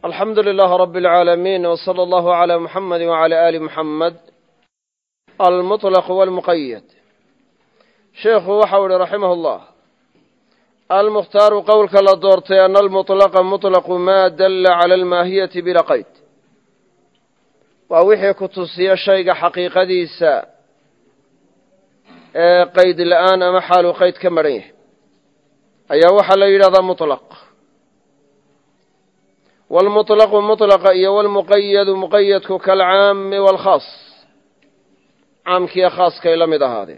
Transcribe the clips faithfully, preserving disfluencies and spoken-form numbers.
الحمد لله رب العالمين وصلى الله على محمد وعلى آل محمد. المطلق والمقيد. شيخ وحول رحمه الله المختار قولك لدورتي أن المطلق مطلق ما دل على الماهية بلا قيد ووحي كتسي الشيء حقيقة ديسا قيد الآن محال قيد كمريه أي وحل إلى مطلق والمطلق مطلق إيه والمقيد مقيد كالعام والخاص عام كي خاص كي لمد هذه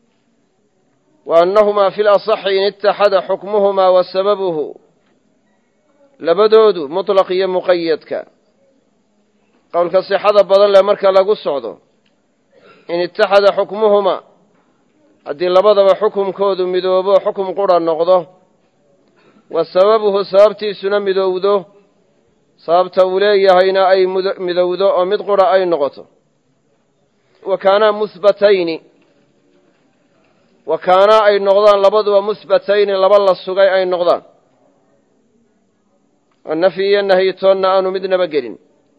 وأنهما في الأصح إن اتحد حكمهما وسببه لبدود مطلق إيه مقيد كا قولك الصحة بدل لمركا لقو السعودو إن اتحد حكمهما الدين لبدا حكم كود مدوبو حكم قرى نقضه وسببه سببتي سنة مدوده sababta uu leeyahayna ay midowdo oo mid qura ay noqoto wakaana musbatayni wakaana ay noqdaan labaduba musbatayni laba la sugay ay noqdaan annafiya nahiytoonna aanu midnaba gelin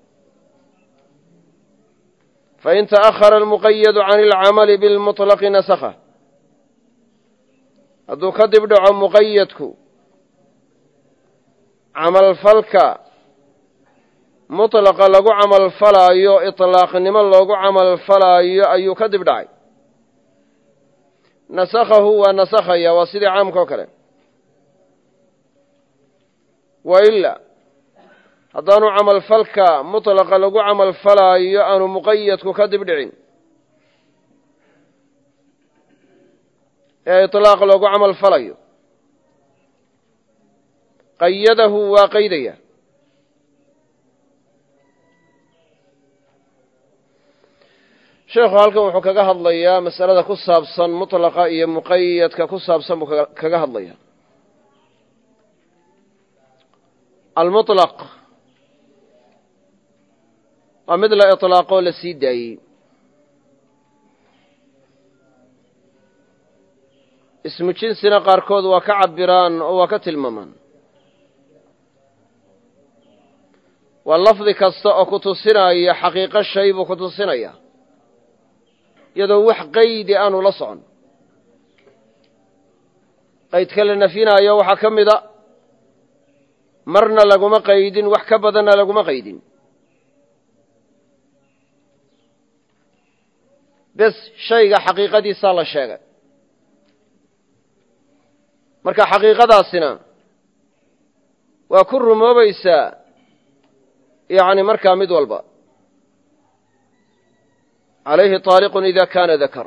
fain ta'akhara almuqayadu can alcamali bilmutlaqi nasakha hadduu ka dib dhaco muqayadku camalfalka مطلق لغو عمل فلايو اطلاق نما لغو عمل فلايو ايو كدب داعي نسخه ونسخه وسيد عام كوكله وإلا هدانو عمل فلك مطلق لغو عمل فلايو انو مقيد كدب داعي اطلاق لغو عمل فلايو قيده وقيديه sheekhu halkan wuxuu kaga hadlayaa masalada ku saabsan mutlaqa iyo muqayyadka ku saabsan buu kaga hadlayaa almutlaq waa mid la itlaaqo la sii daayey ismu jinsina qaarkood waa ka cabiraan oo waa ka tilmaamaan waa lafdi kasta oo ku tusinaya xaqiiqo shay buu ku tusinaya iyadoo wax qaydi aanu la socon qaydka la nafinayo waxaa ka mida marna laguma qaydin wax ka badanna laguma qaydin bes shayga xaqiiqadiisaa la sheegay marka xaqiiqadaasina waa ku rumoobaysaa yacni markaa mid walba عليه طالق إذا كان ذكر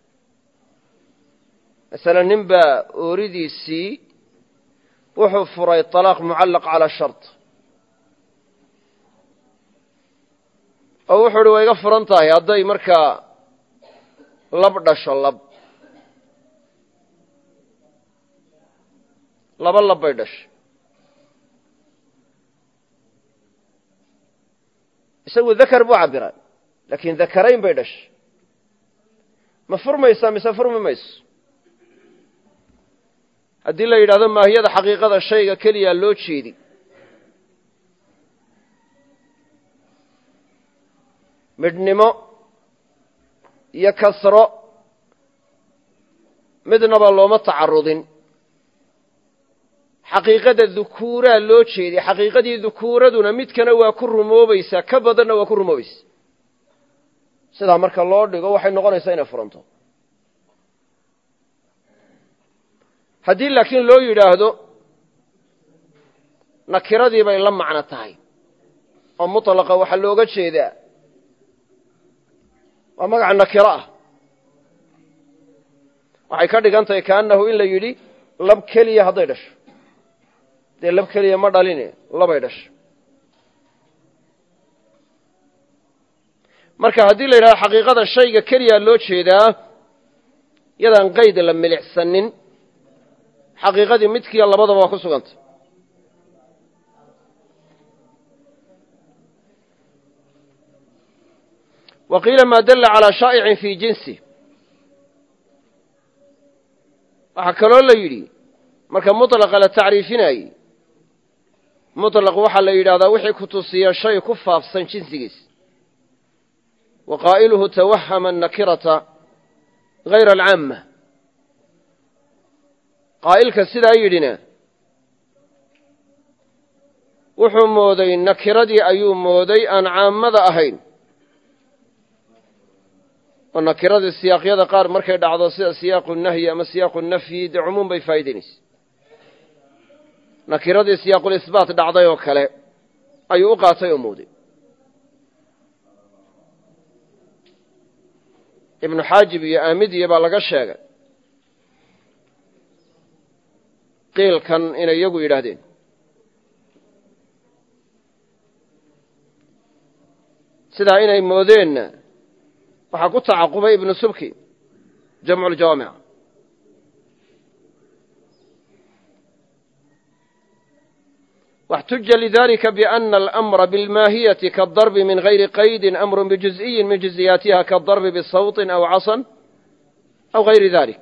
مثلا ننبى أريد سي وحفر الطلاق معلق على الشرط أو وحر ويغفر انتهي هذا مركا لب دش اللب لب اللب يدش يسوي ذكر معبرا لكن ذكرين بيدش ما فرميسا مسا فرمي ميس هدي لا يراهدو ما هي حقيقه شيء كليا لو جيدي midnimo iyo kasro midnaba looma tacarudin xaqiiqada dhukuura loo jeeday xaqiiqadii dhukuuraduna midkana waa ku rumoobaysa ka badanna waa ku rumoobaysa sidaa marka loo dhigo waxay noqonaysaa inay furanto haddii laakiin loo yidhaahdo nakiradii bay la macno tahay oo mutlaqa waxaa looga jeedaa waa magaca nakiro ah waxay ka dhigan tahay kaannahu in la yidhi lab keliya hadday dhasho dee lab keliya ma dhaline labay dhasho marka haddii la yidhahdo xaqiiqada shayga keliya loo jeedaa yadaan qayd la milicsanin xaqiiqadii midkiiyo labadaba waa ku sugantay wa qiila maa dalla calaa shaa'icin fii jinsi waxaa kaloo la yidhi marka mutlaqa la tacriifinayey muطlaq waxaa la yidhahdaa wixii ku tusiya shay ku faafsan jinsigiis wa qaa'iluhu tawahama annakirata hayra alcaamma qaa'ilka sidaa yidhina wuxuu mooday nakiradii ayuu mooday aan caammada ahayn oo nakiradii siyaaqyada qaar markay dhacdo sida siyaaqu nahyi ama siyaaqu nafyi dee cumuum bay faa'idaynaysa nakiradii siyaaqulisbaat dhacday oo kale ayuu u qaatay oo mooday ibnu xaajib iyo aamidiya baa laga sheegay qiilkan inay iyagu yidhaahdeen sidaa inay moodeenna waxaa ku tacaqubay ibnu subki jamcu ljawaamic واxtuja lidalika biأna alamra biاlmaahiyati kaالdarbi min gayri qaydi amru bijuz'iyi min juزiyaatiha kaالdarbi bisawطi aw casan aw gayri dalik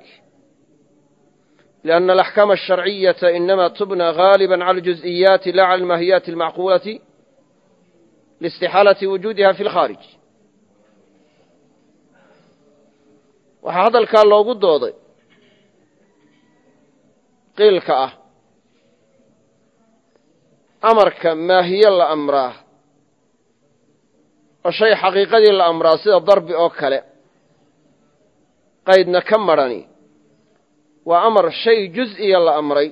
liأna alaxkaama الsharciyaةa inama tubnى gaaliba cala اljuz'iyaati la cala almaahiyaati اlmacquulati liاstixaalati wujuudiha fi اlkhaarij waxaa hadalkaa loogu dooday qiilka ah amarka maahiye la amraa oo shay xaqiiqadii la amraa sida darbi oo kale qaydna ka madrhani waa amar shay juz'iya la amray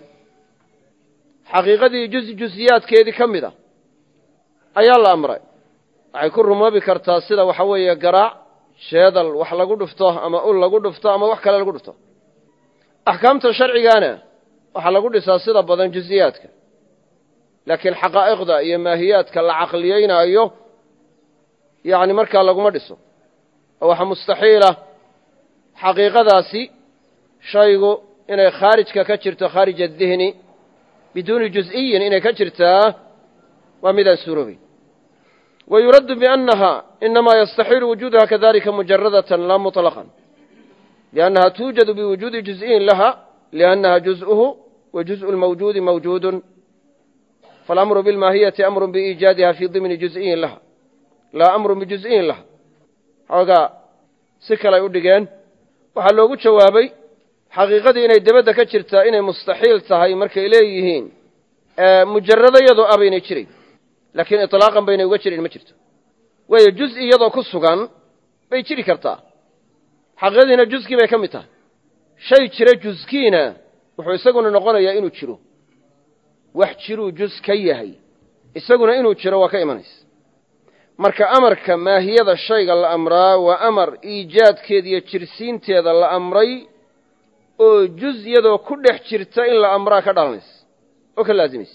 xaqiiqadii juz juziyaadkeedii ka mid a ayaa la amray waxay ku rumoobi kartaa sida waxa weeye garaac sheedal wax lagu dhufto ama ul lagu dhufto ama wax kale lagu dhufto axkaamta sharcigaana waxaa lagu dhisaa sida badan juziyaadka laakiin xaqaa'iqda iyo maahiyaadka la caqliyeynaayo yacni markaa laguma dhiso oo waxaa mustaxiila xaqiiqadaasi shaygu inay khaarijka ka jirto khaarij adihni biduuni juz'iyin inay ka jirtaa waa midaan suuroobeyn wayuraddu biannaha inamaa yastaxiilu wujuuduha kadalika mujaradatan laa muطlaqan liannaha tuujadu biwujuudi juz'iyin laha liannaha juz'uhu wa juzءu lmawjuudi mawjuudun falamru bilmaahiyati amru biiijaadiha fii dimni juz'iyin laha laa amru bijuz'iyin laha xoogaa si kaley u dhigeen waxaa loogu jawaabay xaqiiqadii inay debadda ka jirtaa inay mustaxiil tahay markay leeyihiin mujaradayadu a baynay jirayn laakiin iطlaaqan baynay uga jirin ma jirto waayo juz iyadoo ku sugan bay jiri kartaa xaqiiqadiina juzkii bay ka mid tahay shay jira juzkiina wuxuu isaguna noqonayaa inuu jiro wax jiruu juz ka yahay isaguna inuu jiro waa ka imanaysa marka amarka maahiyada shayga la amraa waa amar iijaadkeeda iyo jirsiinteeda la amray oo juz iyadoo ku dhex jirta in la amraa ka dhalanaysa oo ka laazimaysa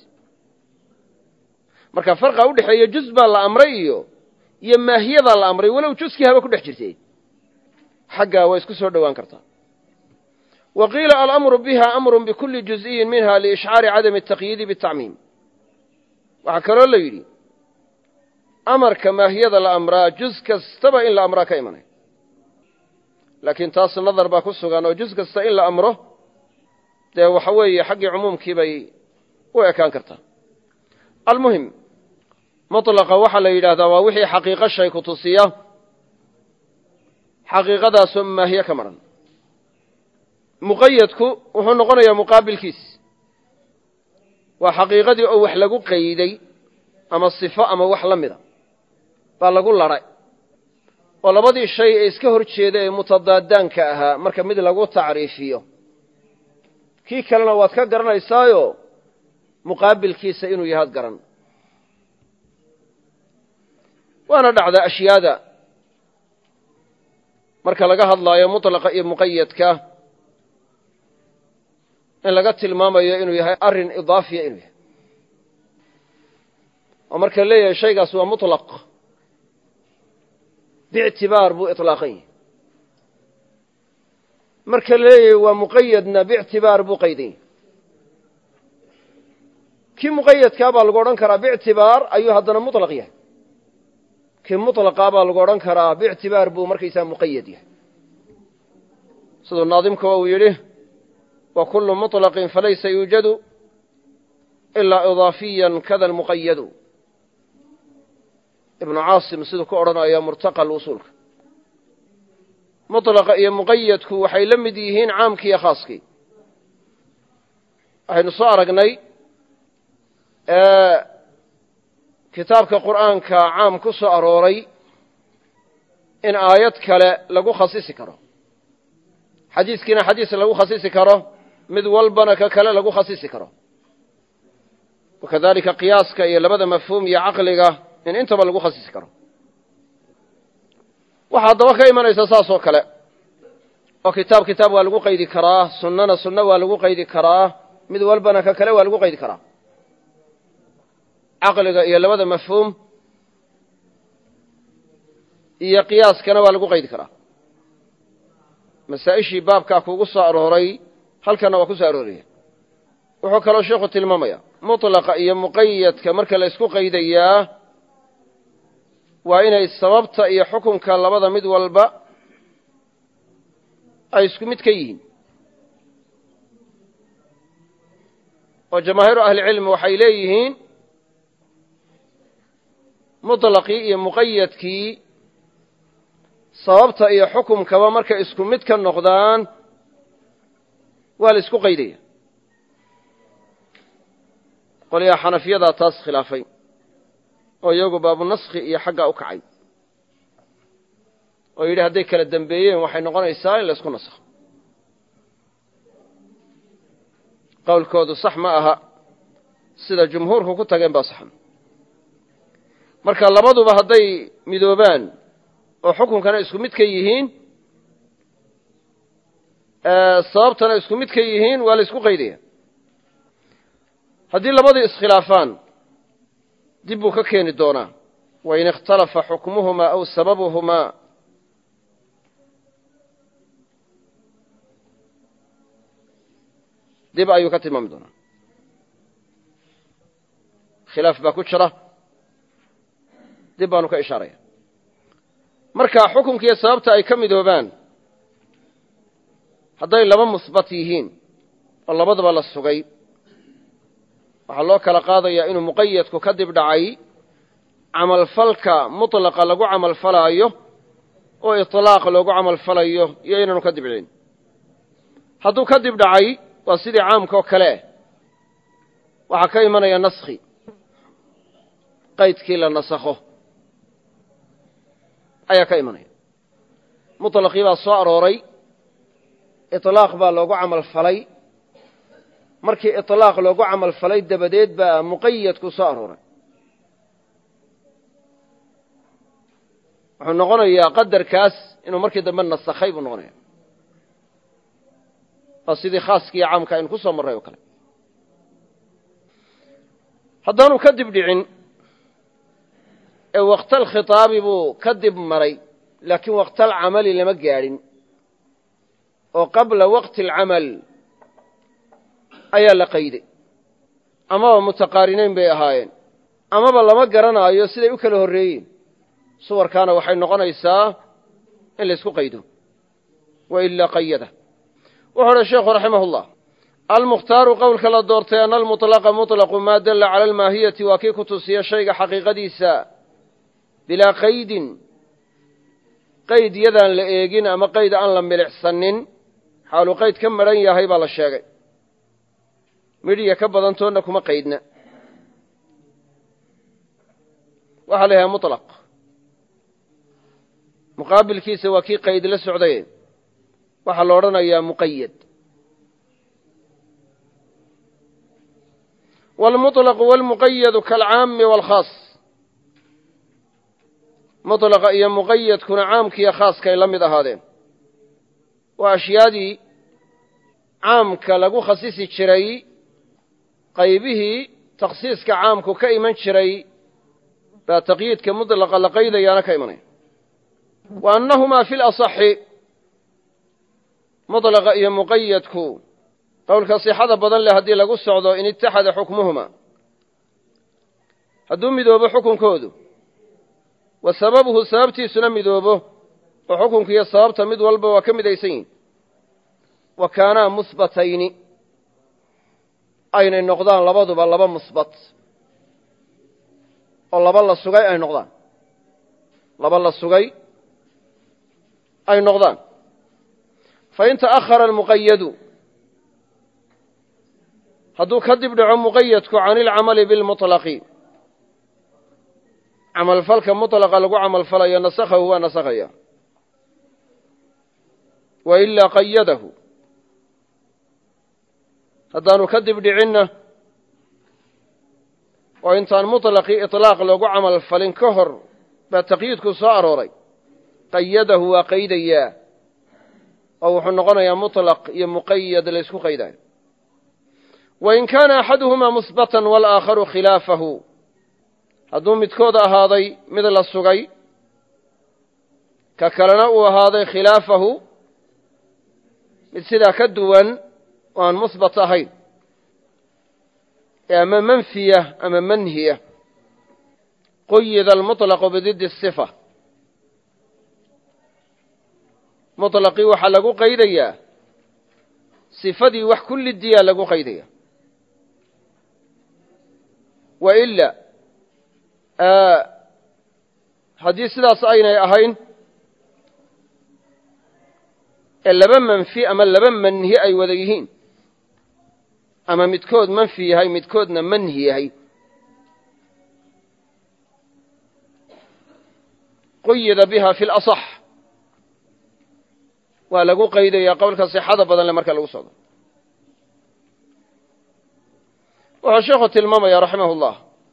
marka farqa u dhexeeya juz baa la amray iyo iyo maahiyadaa la amray walow juzkii haba ku dhex jirtay xaggaa waa isku soo dhowaan kartaa wa qiila alamru biha amru bikulli juz'iyin minha liishcaari cadami ataqyiidi bitacmiim waxaa kaloo la yidhi amarka maahiyada la amraa juz kastaba in la amraa ka imanay laakiin taas nadar baa ku sugan oo juz kasta in la amro dee waxa weeye xaggii cumuumkii bay u ekaan kartaa almuhim muطlaqa waxaa la yidhaahdaa waa wixii xaqiiqo shay ku tusiya xaqiiqadaasoo maahiye ka maran muqayadku wuxuu noqonayaa muqaabilkiis waa xaqiiqadii oo wax lagu qayday ama sifo ama wax la mida baa lagu ladhay oo labadii shay ee iska hor jeeda ee mutadaadaanka ahaa marka mid lagu tacriifiyo kii kalena waad ka garanaysaayo muqaabilkiisa inuu yahaad garan waana dhacdaa ashyaada marka laga hadlaayo mutlaqa iyo muqayadka in laga tilmaamayo inuu yahay arrin idaafiya inuu yahay oo marka leeyahay shaygaas waa muطlaq biictibaar buu iطlaaqan yahay marka leeyahay waa muqayadna biictibaar buu qaydan yahay kii muqayadkaa baa lagu odhan karaa biictibaar ayuu haddana muطlaq yahay kii muطlaqaa baa lagu odhan karaa biictibaar buu markaysaa muqayad yahay siduu naadimka uu yidhi wa kullu muطlaqin falaysa yuujadu ilaa idaafiyan kada almuqayadu ibnu caasim siduu ku odhanaya murtaqa usuulka mutlaqa iyo muqayadku waxay la mid yihiin caamkii iyo khaaskii waxaynu soo aragnay kitaabka qur'aanka caam ku soo arooray in aayad kale lagu khasisi karo xadiiskiina xadiis lagu khasisi karo mid walbana ka kale lagu khasisi karo wakadalika qiyaaska iyo labada mafhuum iyo caqliga in intaba lagu khasisi karo waxaa haddaba ka imanaysa saas oo kale oo kitaab kitaab waa lagu qaydi karaa sunnana sunno waa lagu qaydi karaa mid walbana ka kale waa lagu qaydi karaa caqliga iyo labada mafhuum iyo qiyaaskana waa lagu qaydi karaa masaa-ishii baabkaa kuugu soo arooray halkana waa ku soo arooraya wuxuu kaloo sheekhu tilmaamaya mutlaqa iyo muqayadka marka la isku qaydayaa waa inay sababta iyo xukunka labada mid walba ay isku mid ka yihiin oo jamaahiiru ahlicilmi waxay leeyihiin mutlaqii iyo muqayadkii sababta iyo xukumkaba markay isku mid ka noqdaan waa la isku qaydaya qolyaha xanafiyadaa taas khilaafay oo iyagu baabu naskhi iyo xaggaa u kacay oo yidhi hadday kala dembeeyeen waxay noqonaysaa in la isku nasakho qowlkoodu sax ma aha sida jumhuurku ku tageen baa saxan marka labaduba hadday midoobaan oo xukunkana isku mid ka yihiin sababtana isku mid ka yihiin waa la isku qaydaya haddii labadii iskhilaafaan dib buu ka keeni doonaa wain ikhtalafa xukmuhumaa aw sababuhumaa dib ayuu ka tilmaami doonaa khilaaf baa ku jira dib baanu ka ishaaraya marka xukunkiiyo sababta ay ka midoobaan hadday laba musbat yihiin oo labadaba la sugay waxaa loo kala qaadayaa inuu muqayadku ka dib dhacay camalfalka mutlaqa lagu camalfalaayo oo iطlaaq loogu camalfalayo iyo inaanu ka dib dhicin hadduu ka dib dhacay waa sidii caamka oo kale waxaa ka imanaya naskhi qaydkii la nasakho ayaa ka imanaya muطlaqii baa soo arooray iطlaaq baa loogu camal falay markii iطlaaq loogu camal falay dabadeed baa muqayadku soo arooray wuxuu noqonayaa qadarkaas inuu markii dambe nasakhay buu noqonaya waa sidii khaaskii caamka aynu ku soo marray oo kale haddaanu ka dib dhicin ee waqtalkhitaabi buu ka dib maray laakiin waqtalcamali lama gaadhin oo qabla waqti alcamal ayaa la qayday amaba mutaqaarinayn bay ahaayeen amaba lama garanaayo siday u kala horreeyeen suwarkaana waxay noqonaysaa in la isku qaydo wailaa qayada wuxuu uhi sheekhu raximah ullah almukhtaaru qowlka la doortay ana almuطlaqa muطlaqu maa dalla cala almaahiyati waa kii ku tusiya shayga xaqiiqadiisa bilaa qaydin qayd yadaan la eegin ama qayd aan la milicsanin xaaluu qayd ka madhan yahay baa la sheegay midhiya ka badantoodna kuma qaydna waxaa la yidhaha muطlaq muqaabilkiisa waa kii qayd la socday waxaa la odhanayaa muqayad wاlmuطlaqu wاlmuqayadu kaalcaami wاlkhaas muطlaqa iyo muqayadkuna caamkiiyo khaaskay la mid ahaadeen waa ashyaadii caamka lagu khasisi jiray qaybihii takhsiiska caamku ka iman jiray baa taqyiidka muطlaqa la qaydayaana ka imanaya wa annahumaa fi lasaxi muطlaqa iyo muqayadku qowlka sixada badan leh haddii lagu socdo in itaxada xukmuhumaa hadduu midoobo xukunkoodu wa sababuhu sababtiisuna midoobo oo xukunkiiyo sababta mid walba waa ka midaysan yihin wa kaanaa musbatayni aynay noqdaan labaduba laba musbat oo laba la sugay ay noqdaan laba la sugay ay noqdaan fain ta'ahara almuqayadu hadduu ka dib dhaco muqayadku can ilcamali bilmuطlaqi camalfalka muطlaqa lagu camalfalayo nasakhahu waa nasakhaya wa ilaa qayadahu haddaanu ka dib dhicinna oo intaan muطlaqii iطlaaq loogu camalfalin ka hor baa taqyiidku soo arooray qayadahu waa qaydayaa oo wuxuu noqonayaa muطlaq iyo muqayad la ysku qaydayo wain kaana axaduhumaa musbatan walaakharu khilaafahu hadduu midkood ahaaday mid la sugay ka kalena uu ahaaday khilaafahu mid sidaa ka duwan oo aan musbat ahayn ee ama manfiya ama manhiya quyida almuطlaqu bididi الصifa muطlaqii waxaa lagu qaydayaa sifadii wax ku lidiyaa lagu qaydaya waila haddii sidaas aynay ahayn ee laba manfi ama laba manhi ay wada yihiin ama midkood manfi yahay midkoodna manhi yahay quyida biha fi اlaصx waa lagu qaydayaa qowlka sixada badan le marka lagu socdo wuxuu sheekhu tilmaamaya raximah اllah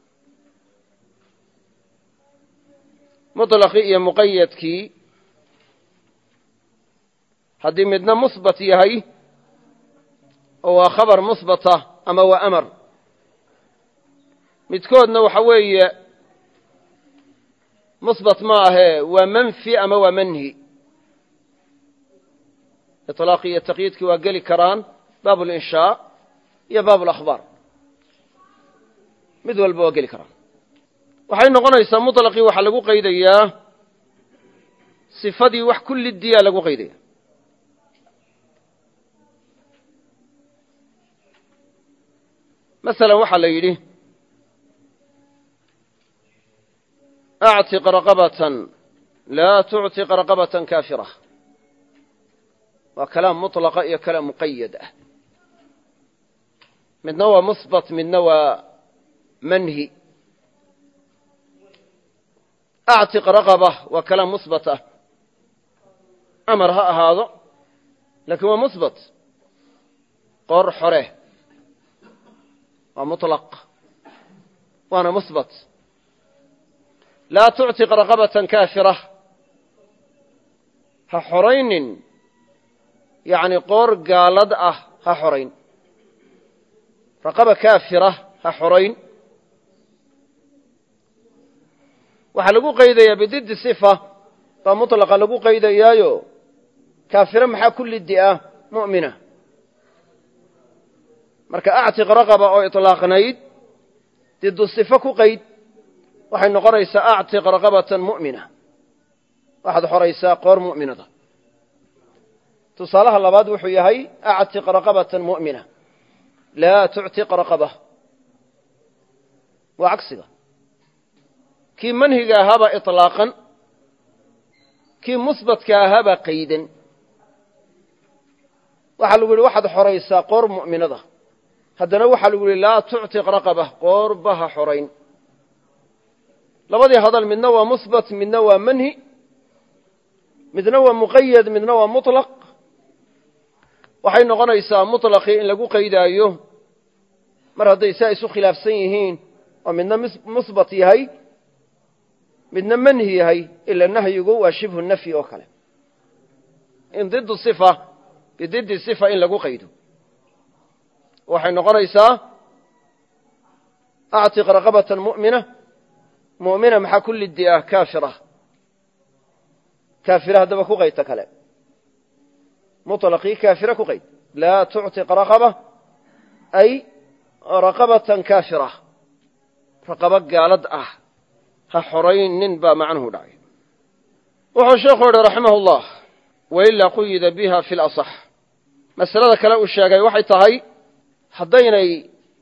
muطlaqii iyo muqayadkii haddii midna musbat yahay oo waa khabar musbata ama waa amar midkoodna waxa weeye musbat ma ahee waa manfi ama waa manhi iطlaaqii iyo taqyiidkii waa geli karaan baab اlinshaa iyo baab اlakhbaar mid walba waa geli karaan waxay noqonaysaa muطlaqii waxaa lagu qaydayaa sifadii wax ku lidiyaa lagu qaydaya masalan waxaa la yidhi actiq raqabatan laa tuctiq raqabatan kaafira waa kalaam muطlaqa iyo kalaam muqayad ah midna waa musbat midna waa manhi actiq raqaba waa kalaam musbat ah amar ha ahaado laakiin waa musbat qoor xore waa muطlaq waana musbat laa tuctiq raqabatan kaafira ha xoraynin yacni qoor gaalad ah ha xorayn raqaba kaafira ha xorayn waxaa lagu qaydayaa bididi sifa baa muطlaqa lagu qaydayaayo kaafira maxaa ku lidi ah mu'mina marka actiq raqaba oo iطlaaqnayd didu sifa ku qayd waxay noqonaysaa actiq raqabatan mu'mina waxaad xoraysaa qoor mu'minada tusaalaha labaad wuxuu yahay actiq raqabatan mu'mina laa tuctiq raqaba waa cagsiga kii manhiga ahaabaa iطlaaqan kii musbatka ahaabaa qaydan waxaa lagu yihi waxaad xoraysaa qoor mu'minada haddana waxaa lagu yihi laa tuctiq raqaba qoorba ha xorayn labadii hadal midna waa musbat midna waa manhi midna waa muqayad midna waa muطlaq waxay noqonaysaa muطlaqii in lagu qaydaayo mar hadday saa isu khilaafsan yihiin oo midna musbat yahay midna manhi yahay ila nahyigu waa shibhu nafyi oo kale in didu sifa bididi sifa in lagu qaydo waxay noqonaysaa actiq raqabatan mu'mina mu'mina maxaa ku lidi ah kaafira kaafira haddaba ku qaydta kale muطlaqii kaafira ku qayd laa tuctiq raqaba ay raqabatan kaafira raqabo gaalad ah ha xoraynin baa macnuhu dhacay wuxuu sheekhu yihi raximah اllah wailaa quyida biha fi laصx masalada kale uu sheegay waxay tahay haddaynay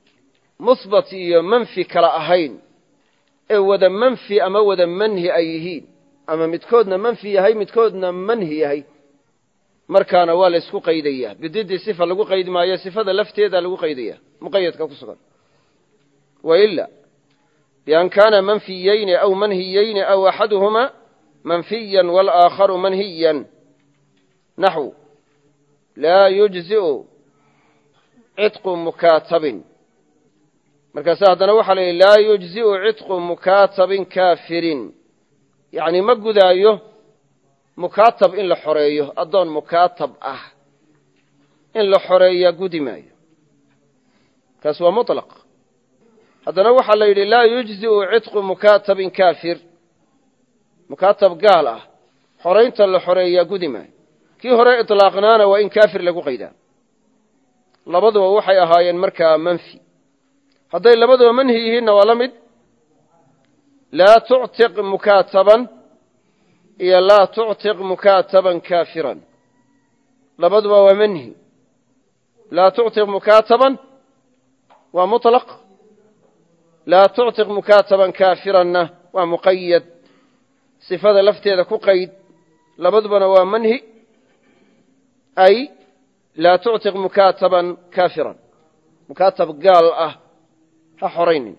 musbat iyo manfi kala ahayn ee wada manfi ama wada manhi ay yihiin ama midkoodna manfi yahay midkoodna manhi yahay markaana waa la isku qaydayaa bididdi sifa lagu qaydi maayo sifada lafteeda lagu qaydayaa muqayadka ku sugan waila bian kaana manfiyayni aw manhiyayni aw axaduhumaa manfiyan walaakharu manhiyan naxw laa yujzi'u cidqu mukaatabin markaasa haddana waxaa la yidhi laa yujzi'u cidqu mukaatabin kaafirin yacni ma gudaayo mukaatab in la xoreeyo addoon mukaatab ah in la xoreeyaa gudi maayo kaas waa muطlaq haddana waxaa la yidhi laa yujzi'u cidqu mukaatabin kaafir mukaatab gaal ah xoraynta la xoreeyaa gudi maayo kii hore iطlaaqnaana waa in kaafir lagu qaydaa labaduba waxay ahaayeen markaa manfi hadday labaduba manhi yihiinna waa la mid laa tuctiq mukaataban iyo laa tuctiq mukaataban kaafiran labaduba waa manhi laa tuctiq mukaataban waa muطlaq laa tuctiq mukaataban kaafiranna waa muqayad sifada lafteeda ku qayd labadubana waa manhi ay laa tuctiq mukaataban kaafiran mukaatab gaal ah ha xoraynin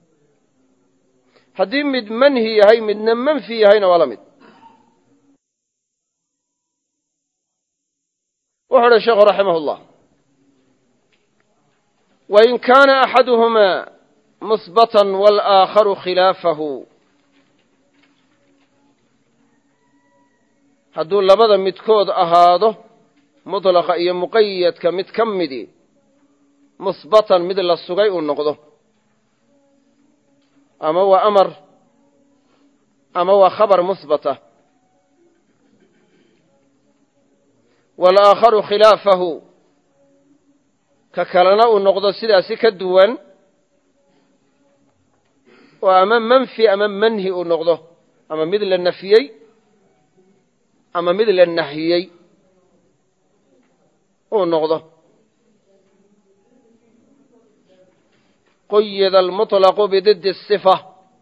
haddii mid manhi yahay midna manfi yahayna waa la mid wuxuu uhi sheekhu raximah اllah wain kaana axaduhumaa musbatan wاlآakharu khilaafahu hadduu labada midkood ahaado muطlaqa iyo muqayadka mid ka midi musbatan mid la sugay uu noqdo ama waa amar ama waa khabar musbata wاlآakharu khilaafahu ka kalena uu noqdo sidaasi ka duwan oo ama manfi ama manhi uu noqdo ama mid la nafiyey ama mid la nahiyey uu noqdo quyida almuطlaqu bididi الصifa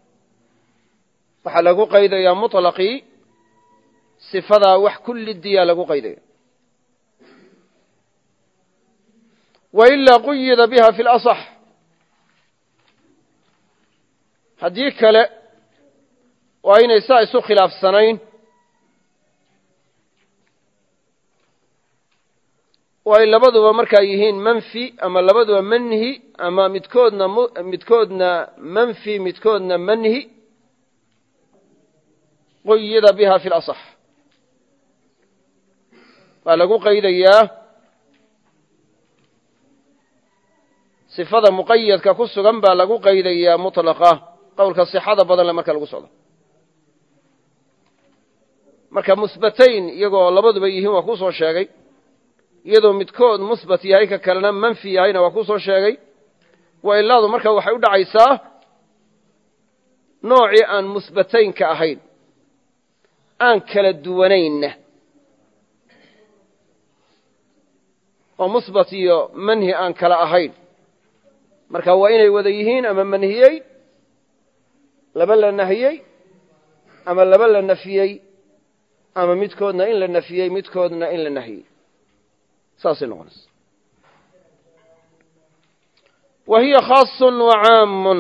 waxaa lagu qaydayaa muطlaqii sifadaa wax kullidiyaa lagu qaydaya wailaa quyida biha fi اlaصx haddii kale waa inay saa isu khilaafsanayn oo ay labaduba markaa yihiin manfi ama labaduba manhi ama midkoodna midkoodna manfi midkoodna manhi quyida biha fi اlaصx waa lagu qaydayaa sifada muqayadka ku sugan baa lagu qaydayaa muطlaqa qowlka صixada badan le marka lagu socdo marka musbatayn iyagoo labaduba yihiin waa kuu soo sheegay iyadoo midkood musbat yahay ka kalena manfi yahayna waa kuu soo sheegay wa ilaadu marka waxay u dhacaysaa noocii aan musbataynka ahayn aan kala duwanaynna oo musbat iyo manhi aan kala ahayn marka waa inay wada yihiin ama manhiyey laba la nahiyey ama laba la nafiyey ama midkoodna in la nafiyey midkoodna in la nahiyey saasay noqonaysa wa hiya khaasun wa caamun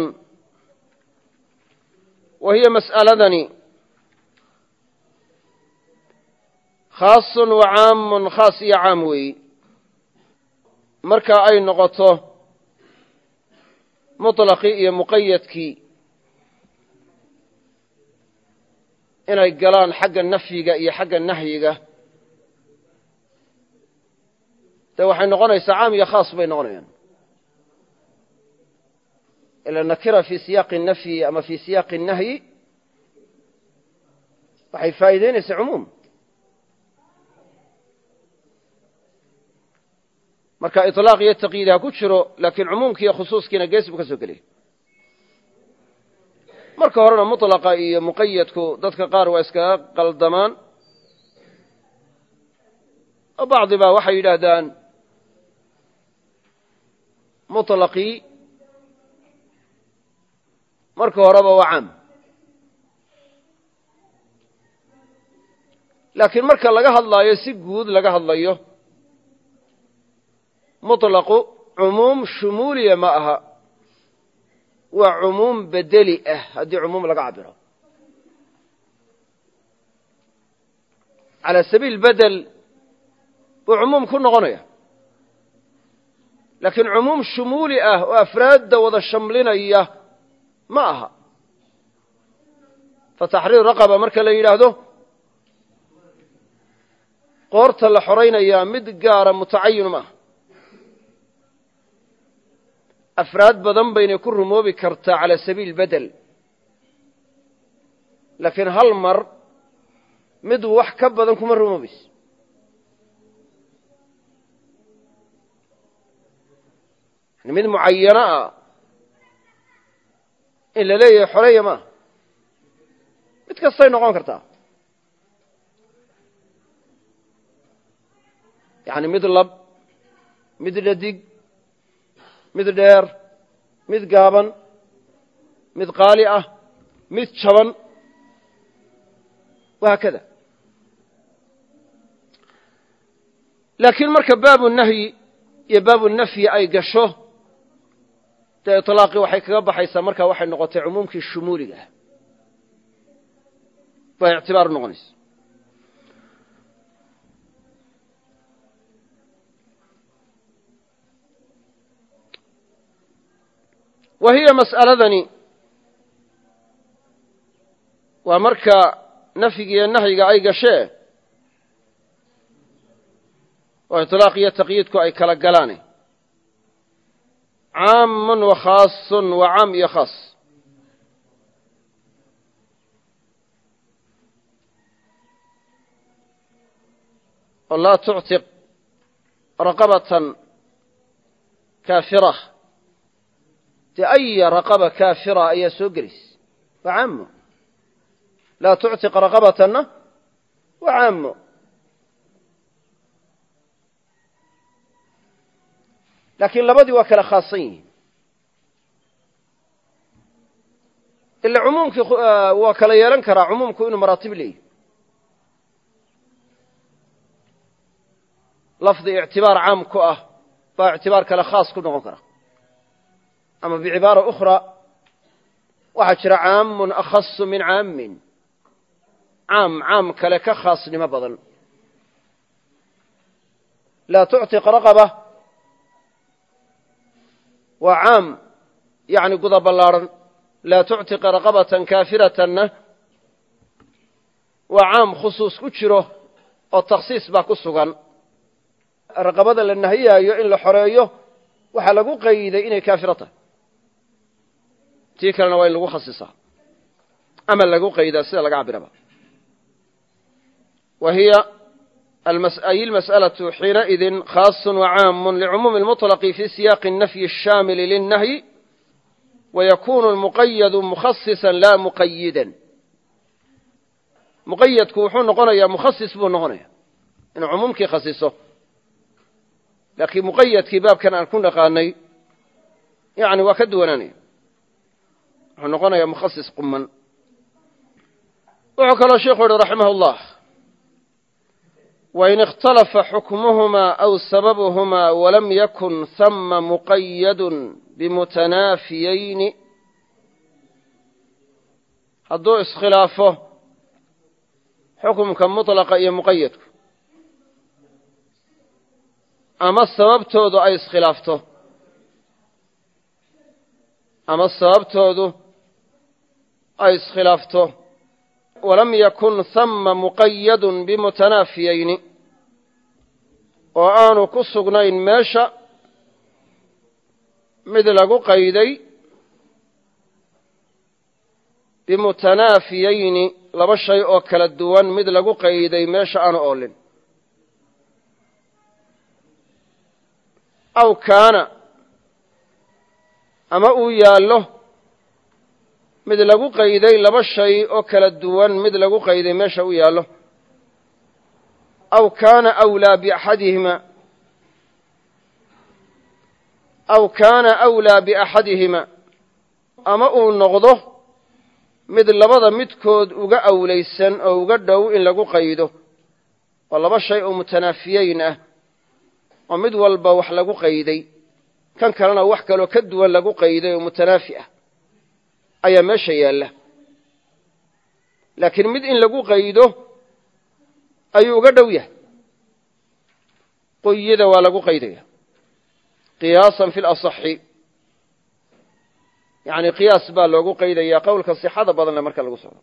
wa hiya mas'aladani khaasun wa caamun khaas iyo caam weeyi marka ay noqoto muطlaqii iyo muqayadkii inay galaan xagga nafyiga iyo xagga nahyiga de waxay noqonaysaa caam iyo khaas bay noqonayaan ila nakira fi siyaaqi الnafyi ama fi siyaaqi الnahyi waxay faa'iideynaysaa cumuum marka iطlaaq iyo taqyiid ha ku jiro laakiin cumuumki iyo khusuuskiina gees buu ka soo gelaya marka horena muطlaqa iyo muqayadku dadka qaar waa iskaga qaldamaan oo bacdi baa waxay yidhaahdaan muطlaqii marka horeba waa caam laakiin marka laga hadlaayo si guud laga hadlayo muطlaqu cumuum shumuuliya ma aha waa cumuum bedeli ah haddii cumuum laga cabiro calى sabiil bedel buu cumuum ku noqonaya laakiin cumuum shumuuli ah oo afraadda wada shamlinaya ma aha fataxriir raqaba marka la yidhaahdo qoorta la xoraynayaa mid gaara mutacayin ma aha afraad badan baynay ku rumoobi kartaa calى sabiil bedel laakiin hal mar mid wax ka badan kuma rumoobayso mid mucayana ah in la leeyahay xoreeya maaha mid kastay noqon kartaa yani mid lab mid dhadig mid dheer mid gaaban mid qaali ah mid jaban wahaakada laakiin marka baabu nahyi iyo baabu nafyi ay gasho dee iطlaaqii waxay kaga baxaysaa markaa waxay noqotay cumuumkii shumuuliga ah bay ictibaar noqonaysa wa hiya mas'aladani waa marka nafyiga iyo nahyiga ay gashee oo iطlaaq iyo taqyiidku ay kala galaane caamun wa khaasun waa caam iyo khaas oo laa tuctiq raqabatan kaafira dee aya raqaba kaafira ayaa soo gelaysa waa caamo laa tuctiq raqabatanna waa caamo laakiin labadii waa kala khaasan yihiin ila cumuumkii waa kala yeelan karaa cumuumku inuu maraatib leeyahy lafdi ictibaar caam ku ah baa ictibaar kale khaas ku noqon kara ama bicibaara ukhra waxaa jira caamun akhasu min caamin caam caam kale ka khaasnimo badan laa tuctiq raqaba waa caam yani guda ballaadhan laa tuctiq raqabatan kaafiratanna waa caam khusuus ku jiro oo takhsiis baa ku sugan raqabada la nahiyaayo in la xoreeyo waxaa lagu qayday inay kaafiro tahay tii kalena waa in lagu khasisaa ama lagu qaydaa sida laga cabiraba wa hiya ay اlmasأlaةu xiinaئidi khaaص وcaam lcumuumi الmuطlq fi siyaaqi الnafyi الshaamil lلnahyi wayakunu اlmuqayadu mukhasisa la muqayida muqayadku wuxuu noqonayaa mukhasis buu noqonaya inuu cumuumkii khasiso laakiin muqayadkii baabkan aan ku naqaanay yani waa ka duwanaanaya wuxuu noqonayaa mukhasis quman wuxuu kaloo sheikhu yihi raximah اllah wain اkhtalafa xukmuhmaa aw sababuhmaa walam yakun hama muqayadu bimutanaafiyayni hadduu iskhilaafo xukumka muطlaqa iyo muqayadku ama sababtoodu ay iskhilaafto ama sababtoodu ay iskhilaafto walam yakun hama muqayadu bimutanaafiyayni oo aanu ku sugnayn meesha mid lagu qayday bimutanaafiyayni laba shay oo kala duwan mid lagu qayday meesha aanu oolin aw kaana ama uu yaallo mid lagu qayday laba shay oo kala duwan mid lagu qayday meesha u yaallo aw kaana awlaa biaxadihima aw kaana awlaa biaxadihima ama uu noqdo mid labada midkood uga awlaysan oo uga dhow in lagu qaydo oo laba shay oo mutanaafiyeyn ah oo mid walba wax lagu qayday kan kalena wax kaloo ka duwan lagu qayday oo mutanaafi ah ayaa meesha yaalla laakiin mid in lagu qaydo ayuu uga dhow yahay quyida waa lagu qaydaya qiyaasan fi lasaxi yani qiyaas baa loogu qaydayaa qowlka sixada badanle marka lagu socdo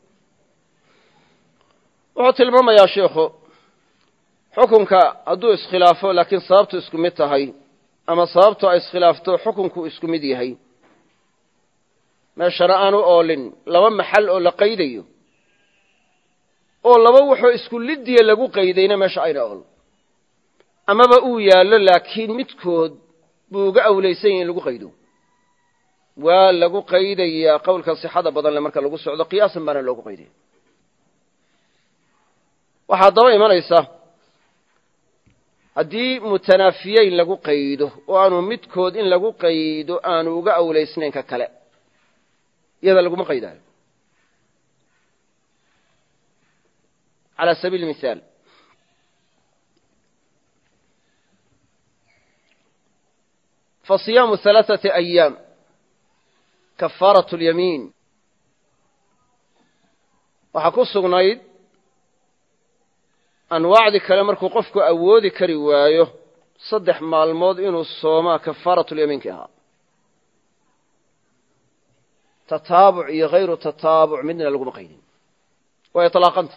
wuxuu tilmaamayaa sheikhu xukunka hadduu iskhilaafo laakiin sababtu isku mid tahay ama sababtu ay iskhilaafto xukunku isku mid yahay meeshana aanu oolin laba maxal oo la qaydayo oo laba wuxuu isku lidiya lagu qaydayna meesha ayna ool amaba uu yaallo laakiin midkood buu uga awlaysan yahay in lagu qaydo waa lagu qaydayaa qowlka sixada badan le marka lagu socdo qiyaasan baana loogu qaydaya waxaa daba imanaysa haddii mutanaafiyeyn lagu qaydo oo aanu midkood in lagu qaydo aanu uga awlaysnayn ka kale iyada laguma qaydaayo calى sabiil mihaal fasiyaamu halaaثati ayaam kafaaraة اlyamiin waxaa ku sugnayd anwaacdii kale markuu qofku awoodi kari waayo saddex maalmood inuu soomaa kafaaraة اlyamiinki ahaa tataabuc iyo hayru tataabuc midna laguma qaydin waa iطlaaqanta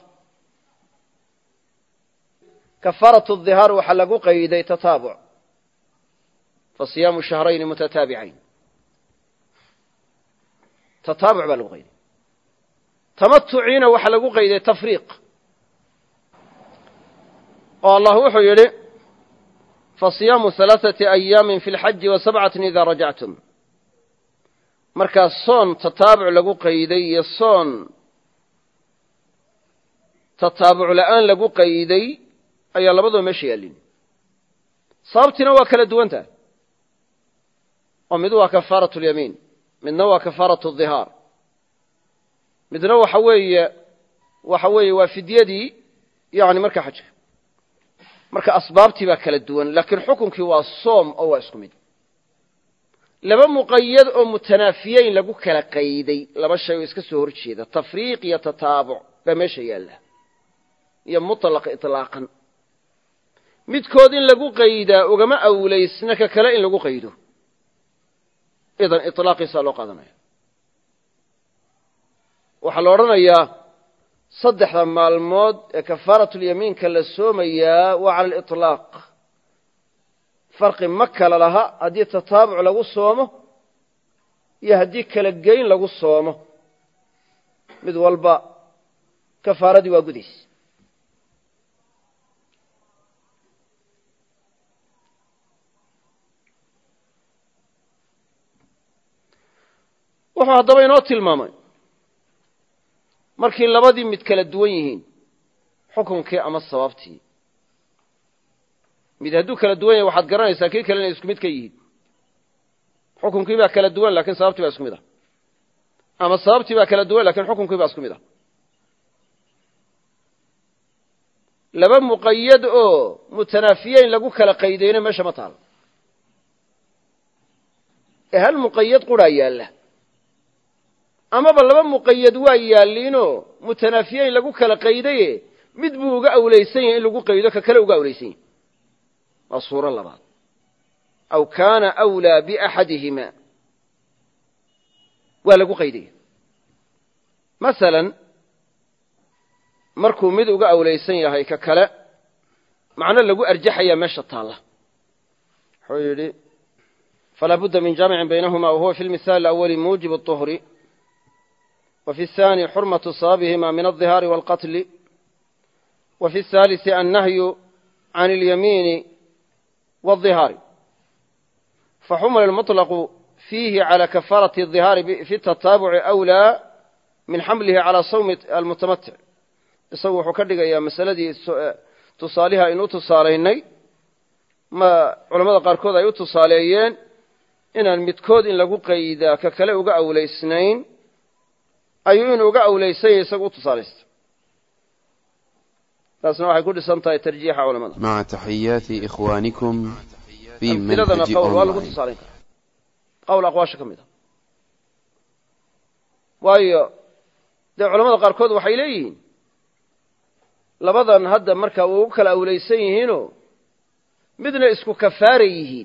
kafaaraة الظihaar waxaa lagu qayday tataabuc fasiyaamu shahrayni mutataabicayn tataabuc baa lagu qayday tamatuciina waxaa lagu qayday tafriiq oo allah wuxuu yidhi fasiyaamu halaaثati ayaami fi اlxaji wasabcati ida rajactum markaa soon tataabuc lagu qayday iyo soon tataabuc la'aan lagu qayday ayaa labadoo meesha yaallin sababtiina waa kala duwantaha oo mid waa kafaaraة اlyamiin midna waa kafaaraة الظihaar midna waxa weeye waxa weeye waa fidyadii yani marka xajka marka asbaabtii baa kala duwan laakiin xukunkii waa soom oo waa isku mid laba muqayad oo mutanaafiyeyn lagu kala qayday laba shay oo iska soo hor jeeda tafriiq iyo tataabuc baa meesha yaalla iyo muطlaq iطlaaqan midkood in lagu qaydaa ugama awlaysna ka kale in lagu qaydo idan iطlaaqiisaa loo qaadanaya waxaa la odhanayaa saddexda maalmood ee kafaaraة اlyamiinka la soomayaa waa cala aliطlaaq farqi ma kala laha haddii tataabuc lagu soomo iyo haddii kala geyn lagu soomo mid walba kafaaradii waa gudaysa wuxuu haddaba inoo tilmaamay markii labadii mid kala duwan yihiin xukunkii ama sababtii mid hadduu kala duwan yahay waxaad garanaysaa kii kale inay isku mid ka yihiin xukunkii baa kala duwan lakin sababtii baa isku mid ah ama sababtii baa kala duwan lakin xukunkii baa isku mid ah laba muqayad oo mutanaafiyeyn lagu kala qaydayna meesha ma taalo ee hal muqayad quraa yaalla amaba laba muqayad waa yaalliinoo mutanaafiyeyn lagu kala qaydaye mid buu uga awlaysan yahay in lagu qaydo ka kale uga awlaysan yahay waa suuro labaad aw kaana awlaa biaxadihima waa lagu qaydaya masalan markuu mid uga awlaysan yahay ka kale macno lagu arjaxayaa meesha taalla wuxuu yidhi falaa budda min jaamicin baynahuma wahuwa fi lmithaal alawali muujib الطuhri وفي الثاني حرمة صابهما من الظهار والقتل وفي الثالث النهي عن اليمين والظهار فحمل المطلق فيه على كفارة الظهار في التتابع أولى من حمله على صوم المتمتع يصوح كردق يا مسألة تصاليها إنه تصاليني ما علماء قاركوذا يتصاليين inaan midkood in lagu qaydaa ka kale uga awlaysnayn ayuu inuu uga awlaysanya isagu u tusaalaysta taasna waxay ku dhisan tahay tarjiixa culamada maca taxiyaati ikhwaanikum fi manhaj qawl waa lagu tusaalayn karaa qawl aqwaasha ka mid a waayo dee culamada qaarkood waxay leeyihiin labadan hadda markaa way ugu kala awlaysan yihiinoo midna isku kafaara yihiin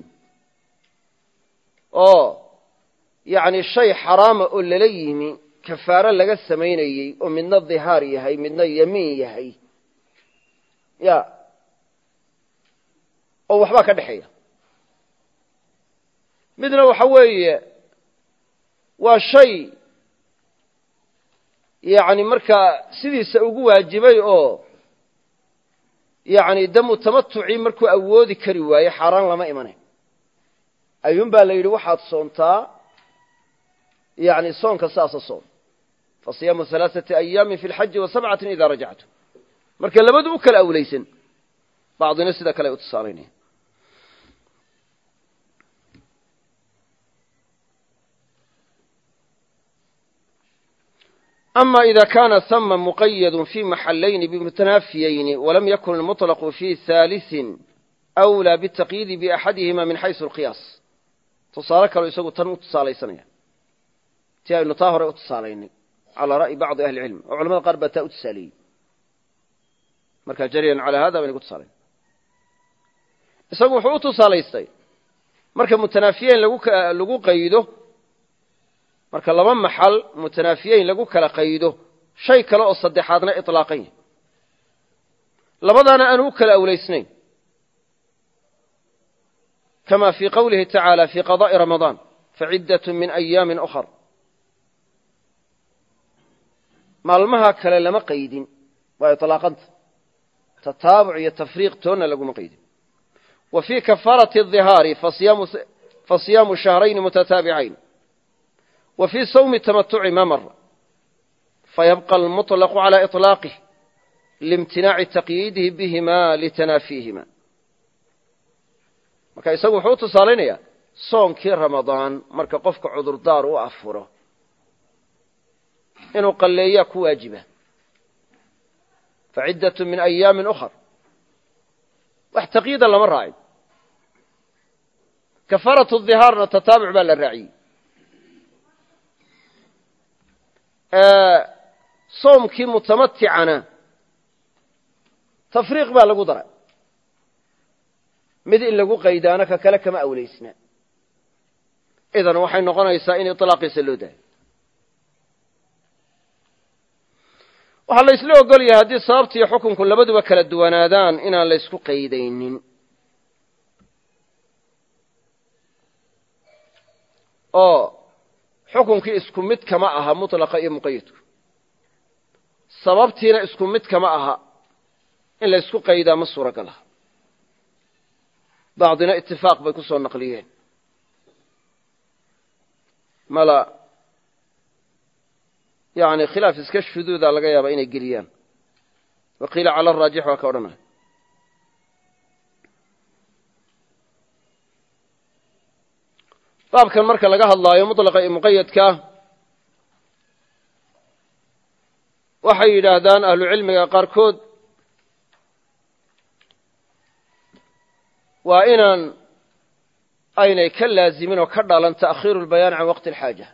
oo yacni shay xaraama oo lala yimi kafaaro laga samaynayey oo midna dihaar yahay midna yamiin yahay ya oo waxbaa ka dhexeeya midna waxa weeye waa shay yacni markaa sidiisa ugu waajibay oo yacni damu tamatucii markuu awoodi kari waaye xaaraan lama imanayn ayuun baa la yidhi waxaad soontaa yacni soonka saasa soon fa siyaamu halaaثati ayaamin fi lxaji wa sabcatin idaa rajactum marka labadu u kala awlaysan bacdina sida kale ay u tusaalaynaya أما إذا كان ثم مقيد في محلين بمتنافيين ولم يكن المطلق في ثالث أولى بالتقييد بأحدهما من حيث القياس تصالك لو يسوي تنو تصالي سنة تيا إنه طاهر أتصالين على رأي بعض أهل العلم وعلماء قربة أتصالي مركا جريا على هذا من يقول تصالين يسوي حقوق تصالي استي مركا متنافيين لقو قيده marka laba maxal mutanaafiyeyn lagu kala qaydo shay kale oo saddexaadna itlaaqay labadana aan u kala awleysnayn kama fi qawlihi ta'ala fi qada'i ramadan fa'iddatun min ayyamin ukhra maalmaha kale lama qaydin waa itlaaqanta tataabuc iyo tafriiq toona lagu ma qaydin wa fi kafarati adh-dhihari fasiyamu fasiyamu shahrayn mutataabi'ayn وفي صوم التمتع ما مر فيبقى المطلق على إطلاقه لامتناع تقييده بهما لتنافيهما marka isagu wuxuu tusaalaynayaa soonkii ramadaan marka qofka cudurdaar u afuro inuu qalleeya ku waajiba فعدة من أيام أخر wax taqyiida lama raacin kafaratu الظهاarna tataabuc baa la raaciyey soomkii mutamaticana tafriiq baa lagu daray mid in lagu qaydaana ka kale kama awleysna idan waxay noqonaysaa in iطlaaqiisa loo daayo waxaa la isla ogol yahay haddii sababta iyo xukunku labaduba kala duwanaadaan inaan la isku qaydaynin oo xukunkii isku mid kama aha mutlaqa iyo muqayadku sababtiina isku mid kama aha in la isku qaydaa ma suuragal aha bacdina itifaaq bay ku soo naqliyeen mala yani khilaaf iska shuduuda laga yaaba inay geliyaan waqiila cala araajix waa ka odhanaya baabkan marka laga hadlaayo mutlaqa iyo muqayadka waxay yidhaahdaan ahlu cilmiga qaarkood waa inaan aynay ka laazimin oo ka dhalan ta'khiiru lbayaan can waqti alxaaja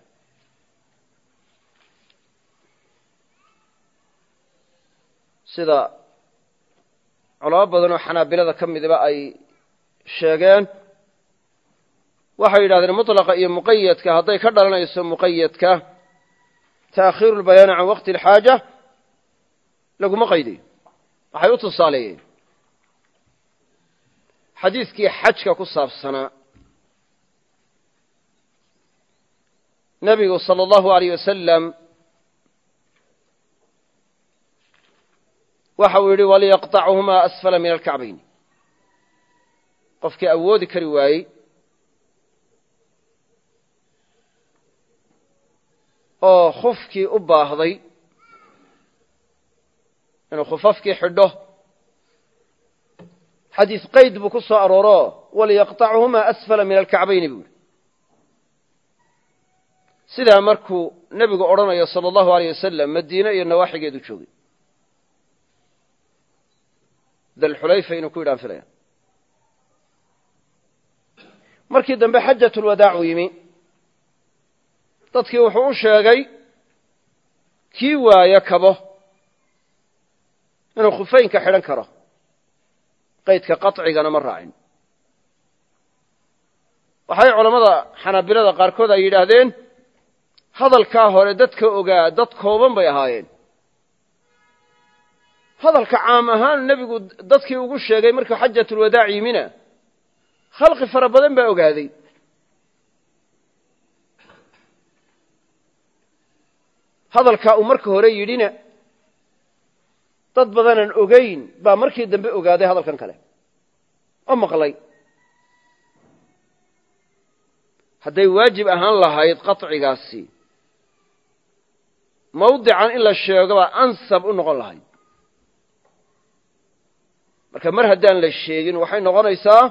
sida culamo badan oo xanaabilada ka midaba ay sheegeen waxay yidhahdeen mutlaqa iyo muqayadka hadday ka dhalanayso muqayadka ta'khiiru lbayaani can waqti alxaaja laguma qaydayo waxay u tusaaleeyeen xadiidkii xajka ku saabsanaa nebigu sala allahu alayh wasalam waxa uu yidhi waliyaqطachumaa asfala min alkacbayn qofkii awoodi kari waayey oo khufkii u baahday inuu khufafkii xidho xadiis qayd buu ku soo arooro waliyaqطachumaa asfala min alkacbayni buu yidhi sidaa markuu nebigu odhanayo sala allahu aleyh wasalam madiine iyo nawaaxigeedu joogay dalxulayfa inuu ku yidhaan filaya markii dambe xajatulwadaac uu yimi dadkii wuxuu u sheegay kii waayo kabo inuu khufeynka xidhan karo qaydka qaطcigana ma raacin waxay culammada xanaabilada qaarkood ay yidhaahdeen hadalkaa hore dadka ogaa dad kooban bay ahaayeen hadalka caam ahaan nebigu dadkii ugu sheegay markuu xajatulwadaac yimina khalqi fara badan baa ogaaday hadalkaa uu marka hore yidhina dad badanaan ogayn baa markii dambe ogaaday hadalkan kale oo maqlay hadday waajib ahaan lahayd qaطcigaasi mawdican in la sheego baa ansab u noqon lahayd marka mar haddaan la sheegin waxay noqonaysaa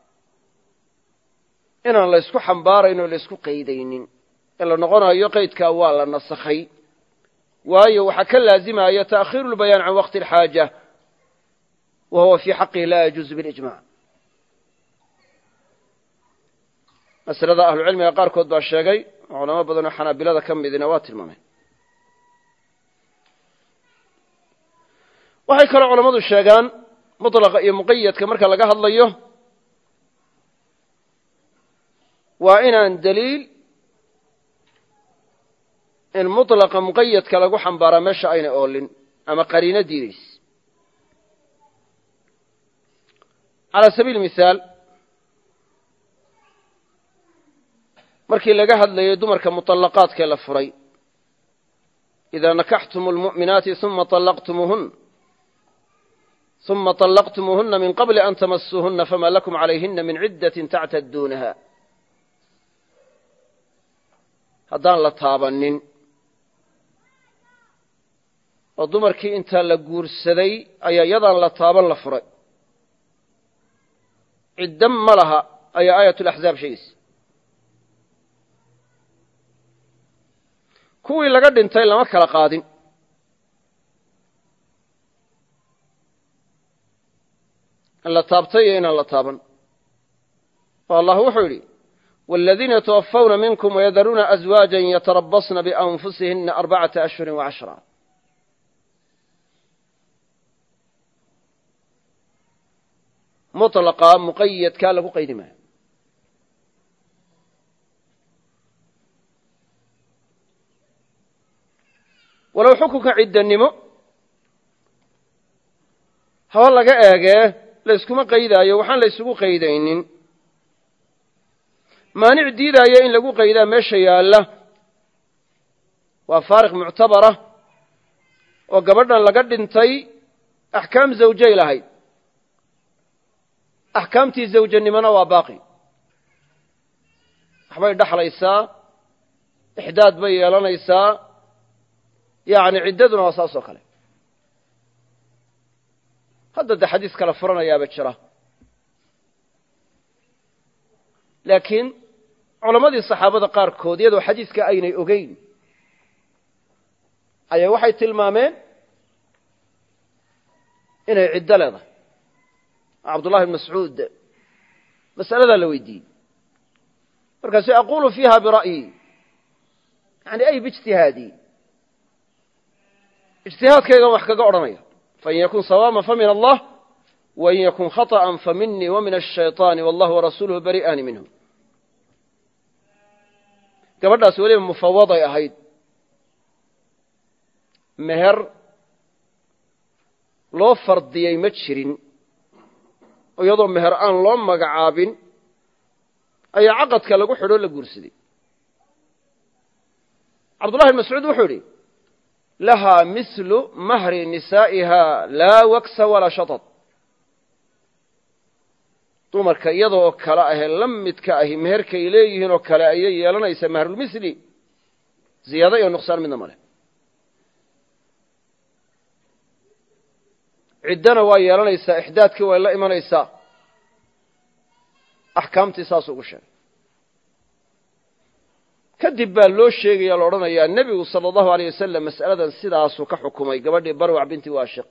inaan la ysku xambaarayn oo la ysku qaydaynin in la noqonayo qaydkaa waa la nasakhay waayo waxaa ka laazimaya ta'khiiru lbayaan can waqti alxaaja wa huwa fii xaqihi laa yajuuzu bilijmac masalada ahlucilmiga qaarkood baa sheegay culamo badan oo xanaabilada ka midina waa tilmaameen waxay kaloo culammadu sheegaan mutlaqa iyo muqayadka marka laga hadlayo waa inaan daliil in mutlaqa muqayadka lagu xambaaraa meesha ayna oolin ama qariino diidaysa calaa sabiil mihaal markii laga hadlayay dumarka muطallaqaadkee la furay idaa nakaxtum اlmu'minaati uma طallaqtumuuhun uma طallaqtumuuhuna min qabli an tamasuuhuna fama lakum calayhina min ciddatin tactadduunaha haddaan la taabanin oo dumarkii intaa la guursaday ayaa yadaan la taaban la furay ciddo ma laha ayaa aayatulaxzaab sheegaysa kuwii laga dhintay lama kala qaadin in la taabtay iyo inaan la taaban oo allah wuxuu yidhi wاladiina yatawaffawna minkum wayadaruuna azwaaja yatarabasna bianfusihina arbacata ashhuri wacashra mutlaqa muqayadkaa lagu qaydi maayo walow xukunka ciddanimo haba laga eegee la yskuma qaydaayo waxaan la ysugu qaydaynin maanic diidaayo in lagu qaydaa meesha yaalla waa faariq muctabara oo gabadhan laga dhintay axkaam zawjay lahayd axkaamtii zawjanimona waa baaqi waxbay dhaxlaysaa ixdaad bay yeelanaysaa yacni ciddaduna waa saas oo kale hadda de xadiis kala furanayaaba jira laakiin culammadii saxaabada qaarkood iyadoo xadiiska aynay ogeyn ayaa waxay tilmaameen inay ciddo leedahay cabdullahi bn mascuud mas'aladaa la weydiiyey markaasu aqulu fiiha bira'yi yani ay biijtihaadi ijtihaadkaygan wax kaga odhanaya fain yakun sawaaman famin allah wain yakun khaطأa faminii wamin الshayطaani wallahu warasuuluhu bari'aani minhu gabadhaas weliba mufawaday ahayd meher loo fardiyey ma jirin iyadoo meher aan loo magacaabin ayaa caqadka lagu xidhoo la guursaday cabdullahi bn mascuud wuxuu idhi lahaa mislu mahri nisaa'iha laa waksa walaa shatad dumarka iyadoo kale ahee la midka ahi meherkay leeyihiin oo kale ayay yeelanaysaa mahrulmisli ziyaado iyo nuqsaan midna male ciddana waa yeelanaysaa ixdaadkii way la imanaysaa axkaamtii saasuu ugu sheegay kadib baa loo sheegaya la odhanayaa nebigu sala allahu alayh wasalam mas'aladan sidaasuu ka xukumay gabadhii barwac binti waashiq.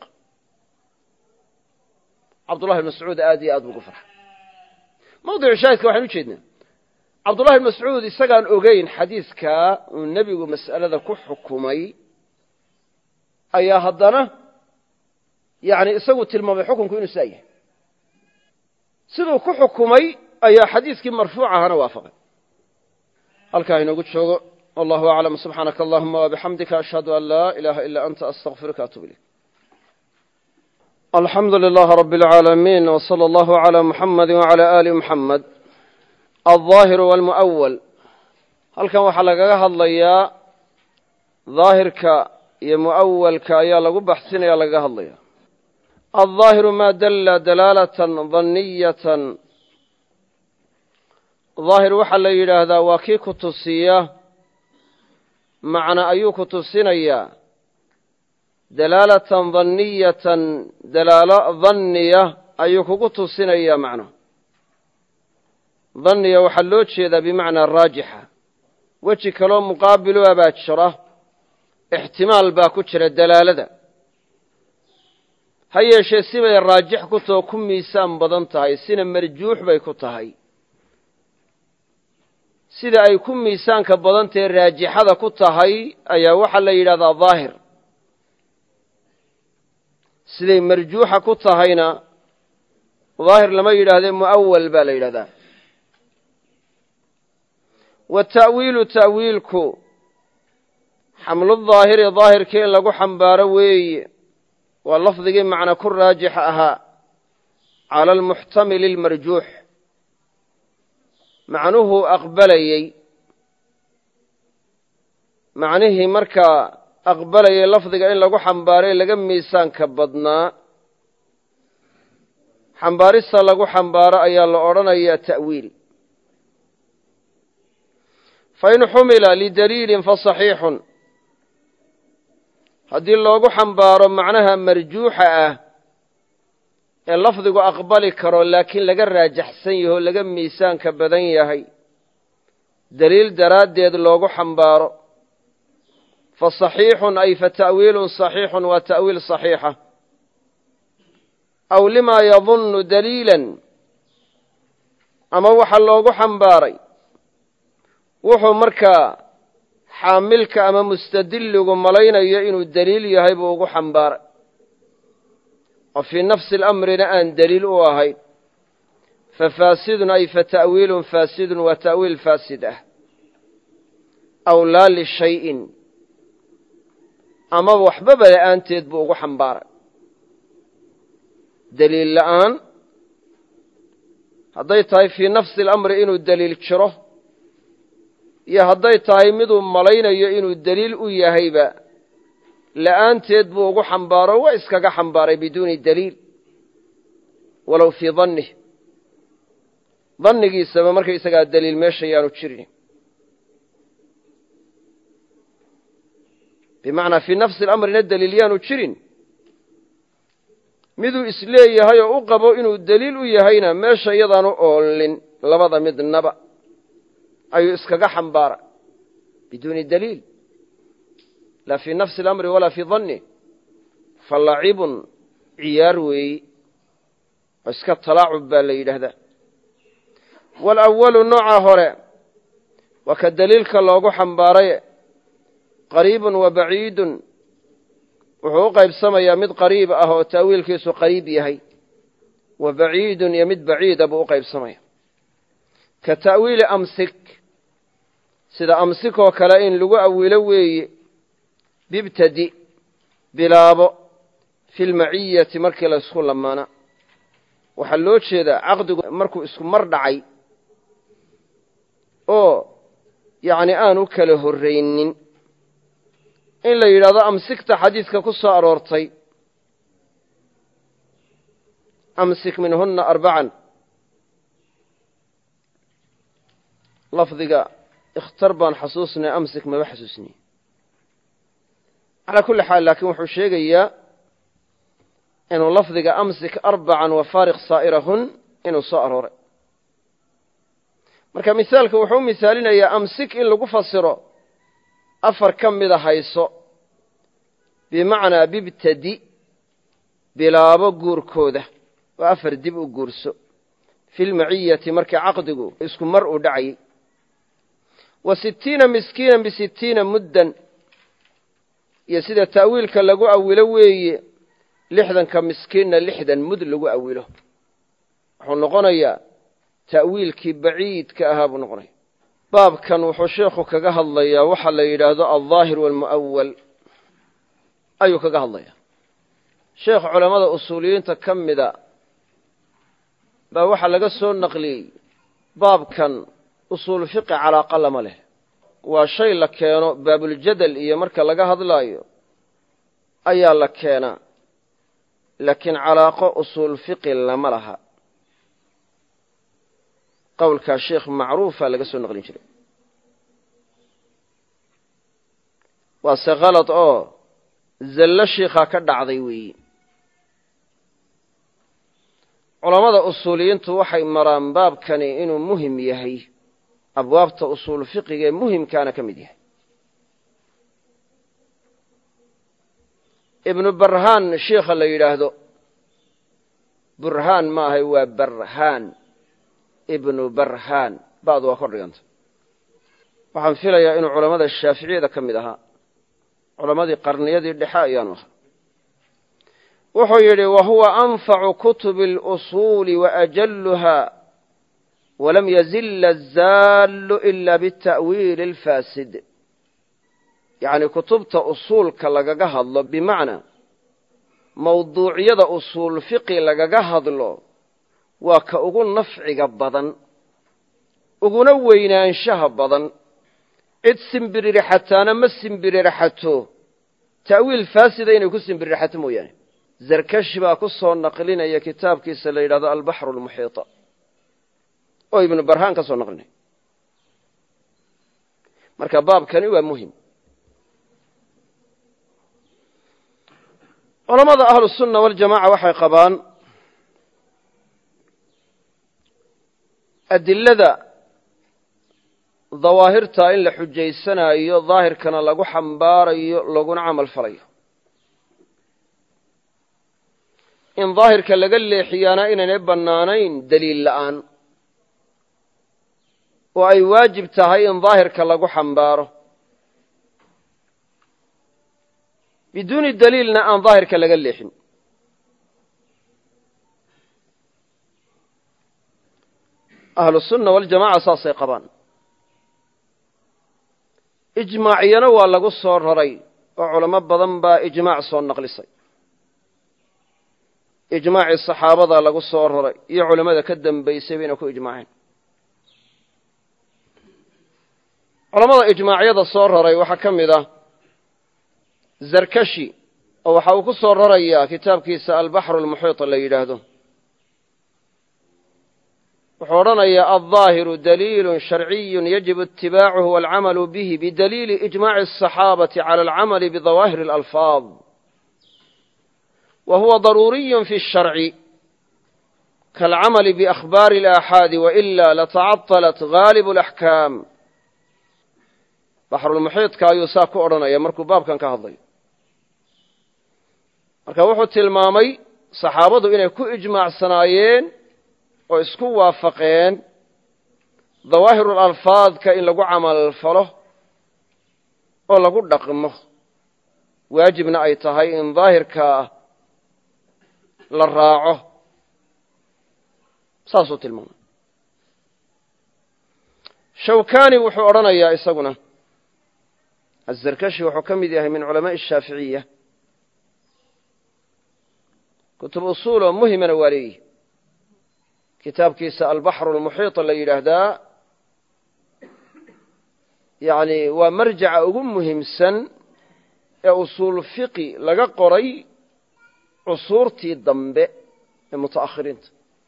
cabdullahi ibn mascuud aad iyo aad buu ugu farxay. mawdicu shaahidka waxaan u jeednaa cabdullahi ibn mascuud isagaan ogeyn xadiidkaa uu nebigu mas'alada ku xukumay ayaa haddana yani isagu tilmaamay xukunku inuu saa yahay. siduu ku xukumay ayaa xadiidkii marfuuc ahana waafaqay. halkaa inoogu joogo. wallahu aclam. subxaanaka allahuma wabixamdika ashhadu an laa ilaaha ilaa anta astaqfiruka atuub ilayk. alxamdu lilahi rabi اlcaalamiin wsala allahu calaa muxamadi wacala aali muxamed. aldaahiru walmu'awal. halkan waxaa lagaga hadlayaa daahirka iyo mu'awalka ayaa lagu baxsinaya lagaga hadlaya. aldaahiru maa dalla dalaalatan daniyatan. daahir waxaa la yidhaahdaa waa kii ku tusiya macna ayuu ku tusinayaa dalaalatan daniyatan dalaalo danniya ayuu kugu tusinayaa macno. danniya waxaa loo jeedaa bimacnaa raajixa. weji kaloo muqaabilu a baa jira, ixtimaal baa ku jira dalaalada. ha yeeshee sibay raajix ku too ku miisaan badan tahay, sina marjuux bay ku tahay. sida ay ku miisaanka badantahe raajixada ku tahay ayaa waxaa la yidhahdaa daahir. siday marjuuxa ku tahayna daahir lama yidhaahdee mu'awal baa la yidhahdaa. wata'wiilu ta'wiilku xamludaahiri daahirka in lagu xambaaro weeye, waa lafdigii macna ku raajixa ahaa cala almuxtamili almarjuux. macnuhu aqbalayey macnihii markaa aqbalayay lafdiga in lagu xambaaray laga miisaanka badnaa, xambaarista lagu xambaaro ayaa la odhanayaa ta'wiil. fain xumila lidaliilin fasaxiixun. haddii loogu xambaaro macnaha marjuuxa ah ee lafdigu aqbali karo laakiin laga raajaxsan yaho laga miisaanka badan yahay, daliil daraaddeed loogu xambaaro, fasaxiixun ay fata'wiilun saxiixun waa ta'wiil saxiixa. aw limaa yadunnu daliilan, ama waxaa loogu xambaaray wuxuu markaa xaamilka ama mustadilligu malaynayo inuu daliil yahay buu ugu xambaaray, oo fii nafsi alamrina aan daliil u ahayn. fafaasidun ay fata'wiilun faasidun waa ta'wiil faasid ah. aw laa lishayin, ama waxbaba la'aanteed buu ugu xambaaray. daliil la'aan hadday tahay fii nafsi alamri inuu daliil jiro, iyo hadday tahay miduu malaynayo inuu daliil u yahayba, la'aanteed buu ugu xambaaro waa iskaga xambaaray biduuni daliil, walow fii dannih. dannigiisaba markaysagaa daliil meesha yaanu jirin. bimacnaa fii nafsi alamrina daliil yaanu jirin, miduu isleeyahay oo u qabo inuu daliil u yahayna meesha iyadaanu oolin labada midnaba ayuu iskaga xambaara biduuni daliil, laa fii nafsi alamri walaa fii dannih. falacibun ciyaar weeyi oo iska talaacub baa la yidhaahdaa. walawalu nooca hore waa ka daliilka loogu xambaaray, qariibun wa baciidun. wuxuu u qaybsamayaa mid qariib ah oo ta'wiilkiisu qariib yahay, wa baciidun iyo mid baciida buu u qaybsamaya. ka ta'wiili amsik, sida amsik oo kale in lagu awilo weeye. bibtadi, bilaabo, fi lmaciyati markii la isku lamaana. waxaa loo jeedaa caqdigu markuu isku mar dhacay oo yacni aan u kala horraynin, in la yidhahdo amsikta xadiidka ku soo aroortay, amsik minhunna arbacan. lafdiga ikhtar baan xasuusnay, amsik maba xasuusnay. calaa kulli xaal laakiin wuxuu sheegayaa inuu lafdiga amsik arbacan wa faariq saa'irahun inuu soo arooray. marka misaalka wuxuu u misaalinayaa amsik in lagu fasiro afar ka mida hayso bimacnaa bibtadi bilaabo guurkooda oo afar dib u guurso fi lmaciyati markii caqdigu isku mar uu dhacayay wa sittiina miskiinan bisittiina muddan iyo sida ta'wiilka lagu awilo weeye lixdanka miskiinna lixdan mud lagu awilo wuxuu noqonayaa ta'wiilkii baciidka ahaa buu noqonaya baabkan wuxuu sheekhu kaga hadlayaa waxa la yidhaahdo aldaahir waalmu'awal ayuu kaga hadlayaa sheekh culammada usuuliyiinta ka mida baa waxaa laga soo naqliyey baabkan usuul fiqi calaaqa lama leh waa shay la keeno baabuljadal iyo marka laga hadlaayo ayaa la keenaa laakiin calaaqo usuul fiqi lama laha qowlkaa sheekh macruufa laga soo naqlin jiray waase kalad oo zallo shiikhaa ka dhacday weeyi culammada usuuliyiintu waxay maraan baabkani inuu muhim yahay abwaabta usuul fiqiga ee muhimkaana ka mid yahay ibnu barhaan shiikha la yidhaahdo burhaan ma ahay waa barhaan ibnu barhaan ba'du waa kor dhiganta waxaan filayaa inuu culammada shaaficiyada ka mid ahaa culammadii qarniyadii dhexe ayaanu ahaa wuxuu yidhi wahuwa anfacu kutubi اlusuuli waajalluha walam yazila azaallu ila bita'wiili اlfaasid yacni kutubta usuulka lagaga hadlo bimacnaa mawduucyada usuul fiqi lagaga hadlo waa ka ugu nafciga badan uguna weynaanshaha badan cid simbiririxataana ma simbiririxato ta'wiil faasida inay ku simbiririxato mooyaane zarkashi baa ku soo naqlinaya kitaabkiisa la yidhahdo albaxru almuxiita oo ibnu barhaan ka soo naqlinaya marka baabkani waa muhim culammada ahlu sunna waljamaca waxay qabaan adilada dawaahirta in la xujaysanaayo daahirkana lagu xambaarayo laguna camal falayo in daahirka laga leexiyaana inaynay bannaanayn daliil la'aan oo ay waajib tahay in daahirka lagu xambaaro biduuni daliilna aan daahirka laga leexin ahlu sunna waljamaca saasay qabaan ijmaaciyana waa lagu soo raray oo culamo badan baa ijmaac soo naqlisay ijmaacii saxaabada lagu soo raray iyo culammada ka dambaysay bayna ku ijmaaceen culammada ijmaacyada soo raray waxaa ka mid ah zarkashi oo waxa uu ku soo rarayaa kitaabkiisa albaxru almuxiit la yidhaahdo wuxuu odhanayaa aldaahiru daliilu sharciyu yajibu itibaacuhu waalcamalu bihi bidaliili ijmaaci asaxaabati cala alcamali bidawaahiri alalfaad wa huwa daruuriyu fi sharci kaalcamali biakhbaari alaaxaadi waila latacatalat gaalibu alaxkaam baxrulmuxiidka ayuu saa ku odhanaya markuu baabkan ka hadlayo marka wuxuu tilmaamay saxaabadu inay ku ijmaacsanaayeen oo isku waafaqeen dawaahiru alfaadka in lagu camal falo oo lagu dhaqmo waajibna ay tahay in daahirkaa la raaco saasuu tilmaamay shawkani wuxuu odhanayaa isaguna azarkashi wuxuu ka mid yahay min culamaaءi الshaaficiya kutub usuul oo muhimana waa leeyihi kitaabkiisa albaxru almuxiita la yidhaahdaa yani waa marjaca ugu muhiimsan ee usuul fiqi laga qoray cusuurtii dambe ee mutaakhiriinta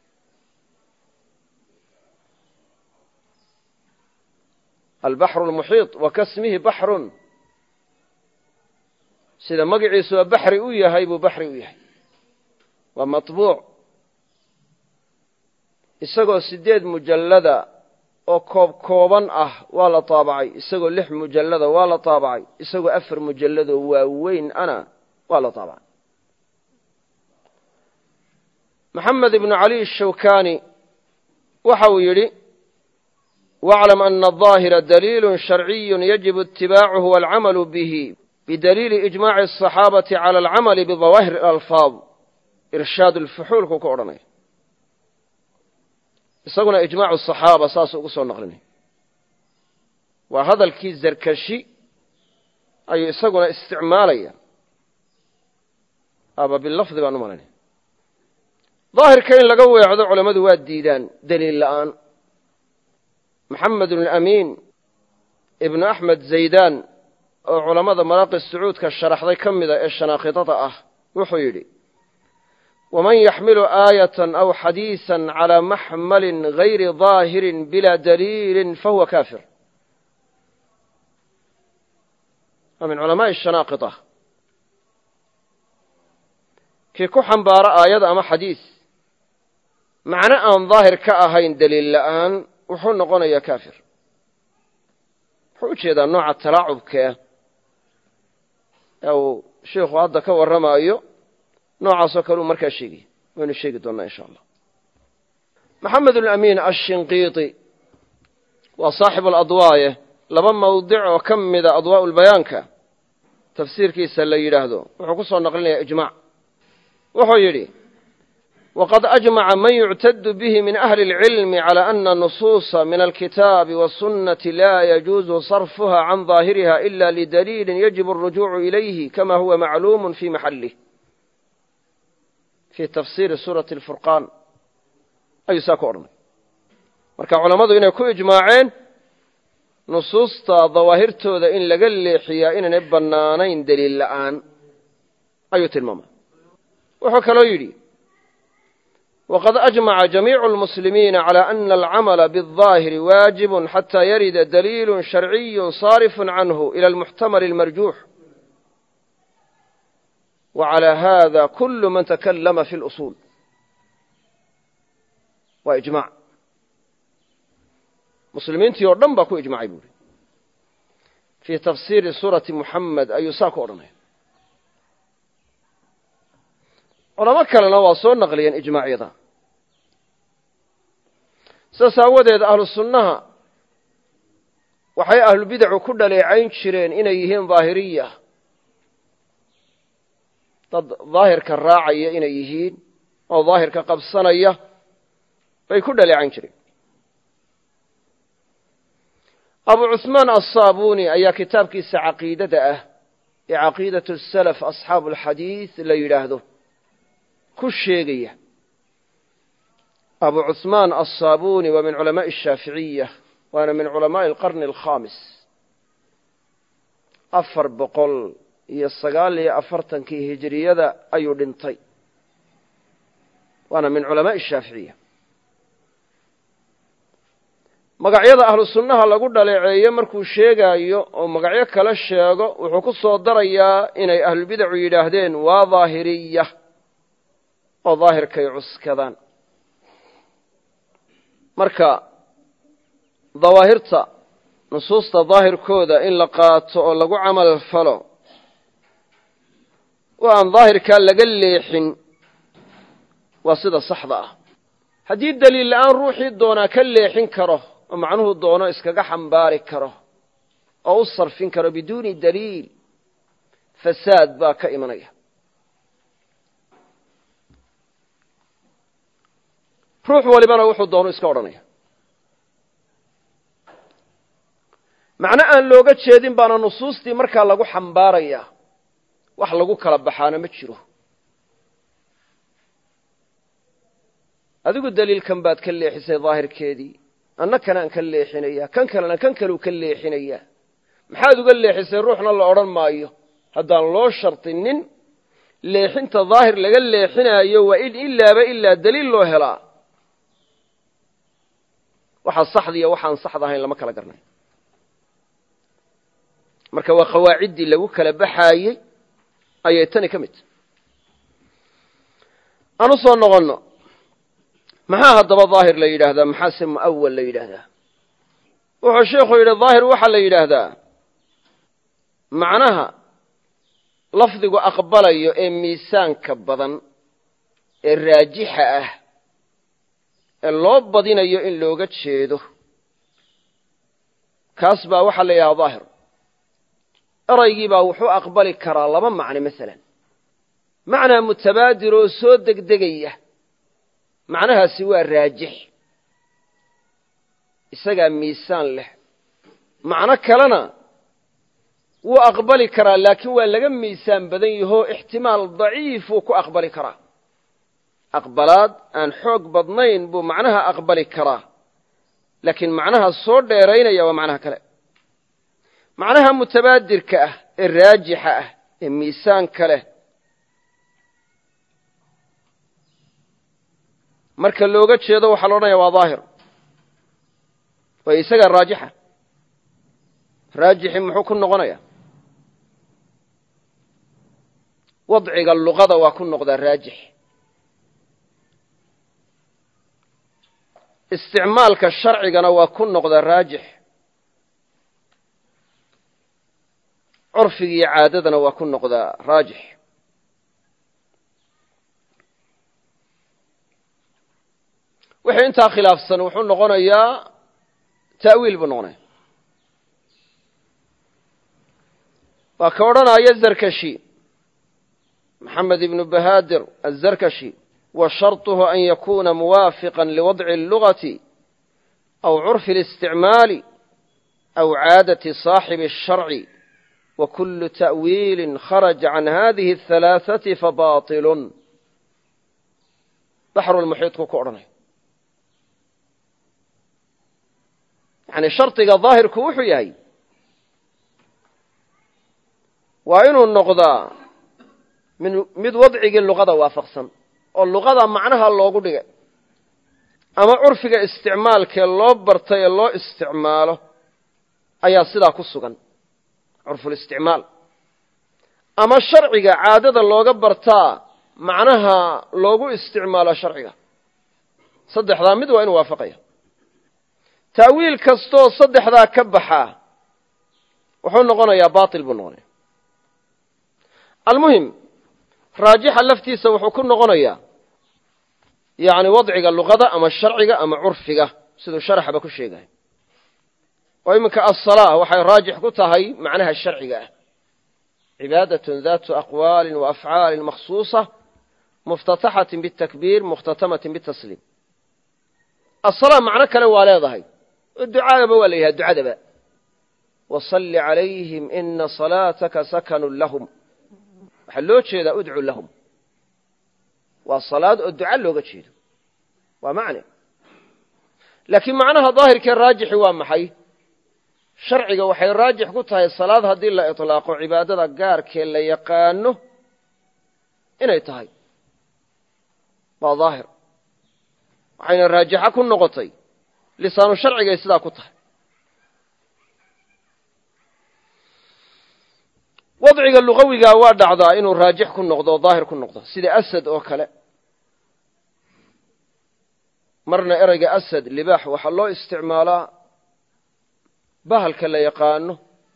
albaxru almuxiit wa kasmihi baxrun sida magaciisu waa baxri u yahay buu baxri u yahay waa maطbuuc isagoo sideed mujallada oo koob kooban ah waa la taabacay isagoo lix mujallada waa la taabacay isagoo afar mujalladoo waaweyn ana waa la taabacay maxamed ibnu cali ashawkani waxa uu yidhi واعلم أن الظاهر دليل شرعي يجب اتباعه والعمل به بدليل إجماع الصحابة على العمل بظواهر الألفاظ إرشاد الفحول كوكو أرني isaguna ijmaacu saxaaba saas ugu soo naqlinay waa hadalkii zarkashi ayuu isaguna isticmaalaya aba bilafdi baan u malaynaya daahirka in laga weecdo culammadu waa diidaan daliil la'aan maxamed ibn amiin ibnu axmed zaydaan oo culammada maraaqi sacuudka sharaxday ka mida ee shanaaqidada ah wuxuu yidhi ومن يحمل آية أو حديثا على محمل غير ظاهر بلا دليل فهو كافر ومن علماء الشناقطة كي كحن بار آيات أما حديث معنى أن ظاهر كأهين دليل لآن وحن نقول يا كافر حوش هذا نوع التلاعب كه أو شيخ هذا كور رمايو noocaasoo kale uu markaa sheegay waynu sheegi doonnaa insha allah maxamed alamiin ashinqiiti waa saaxibu aladwaaye laba mawdic oo ka mida adwaa'u lbayaanka tafsiirkiisa la yidhaahdo wuxuu ku soo naqlinayaa ijmac wuxuu yidhi waqad ajmaca man yuctadu bihi min ahli اlcilmi calى ana nusuusa min alkitaabi wasunnati laa yajuuzu sarfuha can daahiriha ila lidaliilin yajibu alrujuucu ilayhi kama huwa macluumu fi maxalih في تفسير سورة الفرقان أي ساكو أرمي marka culimadu inay ku ijmaaceen nusuusta dawaahirtooda in laga leexiyaa inaan banaanayn daliil la'aan ayuu tilmaamay wuxuu kaloo yidhi وقد أجمع جميع المسلمين على أن العمل بالظاهر واجب حتى يرد دليل شرعي صارف عنه إلى المحتمل المرجوح وعلى هذا كل من تكلم في الأصول وإجماع مسلمين تيوردن باكو إجماعي بوري في تفسير سورة محمد أي ساكو أرنه علماء كلنا واصول نقليا إجماعي ذا سساود أهل السنة وحي أهل البدع كل لعين شرين إنيهم ظاهرية daahirka raacaya inay yihiin oo daahirka qabsanaya bay ku dhaleecan jireen abu cuثmaan الصابuni ayaa kitaabkiisa caqiidada ah ee caqiidaة السلف أصxaaب الxadiiث la yidhaahdo ku sheegaya abu cuثmaan الصابuni waa min culamaaء الshaaficiyة waana min culamaaءi الqarن الkhaamis afar boqol iyo sagaal iyo afartankii hijriyada ayuu dhintay waana min culamaaءi الshaaficiya magacyada ahlu sunnaha lagu dhaleeceeyo markuu sheegaayo oo magacyo kala sheego wuxuu ku soo darayaa inay ahlulbidacu yidhaahdeen waa daahiriya oo daahirkay cuskadaan marka dawaahirta nusuusta daahirkooda in la qaato oo lagu camal falo oo aan daahirkaa laga leexin waa sida saxda ah haddii daliil la'aan ruuxii doonaa ka leexin karo oo macnuhu doono iskaga xambaari karo oo u sarfin karo biduuni daliil fasaad baa ka imanaya ruux walibana wuxuu doono iska odhanaya macno aan looga jeedin baana nusuustii markaa lagu xambaaraya wax lagu kala baxaana ma jiro adigu daliilkan baad ka leexisay daahirkeedii anna kanaan ka leexinaya kan kalena kan kaleu ka leexinaya maxaad uga leexisay ruuxna la odhan maayo haddaan loo shartinin leexinta daahir laga leexinaayo waa in ilaaba ilaa daliil loo helaa waxaa saxdiiyo waxaan saxda ahayn lama kala garnay marka waa qawaaciddii lagu kala baxaayey ayay tani ka mid aan u soo noqonno maxaa haddaba daahir la yidhaahdaa maxaase mu'awal la yidhaahdaa wuxuu sheekhu yidhi daahir waxaa la yidhaahdaa macnaha lafdigu aqbalayo ee miisaanka badan ee raajixa ah ee loo badinayo in looga jeedo kaas baa waxaa la yidhahdaa daahir eraygii baa wuxuu aqbali karaa laba macno masalan macnaa mutabaadir oo soo degdegaya macnahaasi waa raajix isagaa miisaan leh macno kalena wuu aqbali karaa laakiin waa laga miisaan badan yahoo ixtimaal daciif wuu ku aqbali karaa aqbalaad aan xoog badnayn buu macnaha aqbali karaa laakiin macnaha soo dheeraynaya waa macnaha kale macnaha mutabaadirka ah ee raajixa ah ee miisaanka leh marka looga jeedo waxaa la odhanaya waa daahir waayo isagaa raajixa raajixi muxuu ku noqonayaa wadciga luqada waa ku noqdaa raajix isticmaalka sharcigana waa ku noqdaa raajix curfiga iyo caadadana waa ku noqdaa raajix wixii intaa khilaafsan wuxuu noqonayaa ta'wiil buu noqonaya waa ka odhanaya zarkashi maxamed ibnu bahaadir azarkashi wa sharطuhu an yakuna muwaafiqa liwadci اllugati aw curfi اlisticmaali aw caadati صaaxibi الsharci wa kulu ta'wiili kharaja can hadihi الhalaaثati fabaطilun baxrulmuxiidku ku odhanaya yani shardiga daahirku wuxuu yahay waa inuu noqdaa mid wadcigii luqada waafaqsan oo luqada macnaha loogu dhigay ama curfiga isticmaalkee loo bartay ee loo isticmaalo ayaa sidaa ku sugan curfulisticmaal ama sharciga caadada looga bartaa macnaha loogu isticmaalo sharciga saddexdaa mid waa inuu waafaqaya ta'wiil kastoo saddexdaa ka baxaa wuxuu noqonayaa baatil buu noqonaya almuhim raajixa laftiisa wuxuu ku noqonayaa yani wadciga luqada ama sharciga ama curfiga siduu sharaxba ku sheegahay oo iminka aلsalaa waxay raajix ku tahay macnaha sharciga ah cibaadatun daatu aqwaali waafcaali makhsuusa muftataxatin bitakbiir mukhtatamatin bitasliim asalaa macno kale waa leedahay oo ducaadaba waa la yidhaha ducadaba wasalli calayhim ina salaataka sakanu lahum waxaa loo jeedaa udcu lahum waa salaad oo duca looga jeedo waa macne laakiin macnaha daahirkee raajixi waa maxay sharciga waxay raajix ku tahay salaad haddii la iطlaaqo cibaadada gaarkee la yaqaano inay tahay waa daahir waxayna raajixa ku noqotay lisaanu sharcigay sidaa ku tahay wadciga luqawigaa waa dhacdaa inuu raajix ku noqdo oo daahir ku noqdo sida asad oo kale marna ereyga asad libaax waxaa loo isticmaalaa bahalka la yaqaano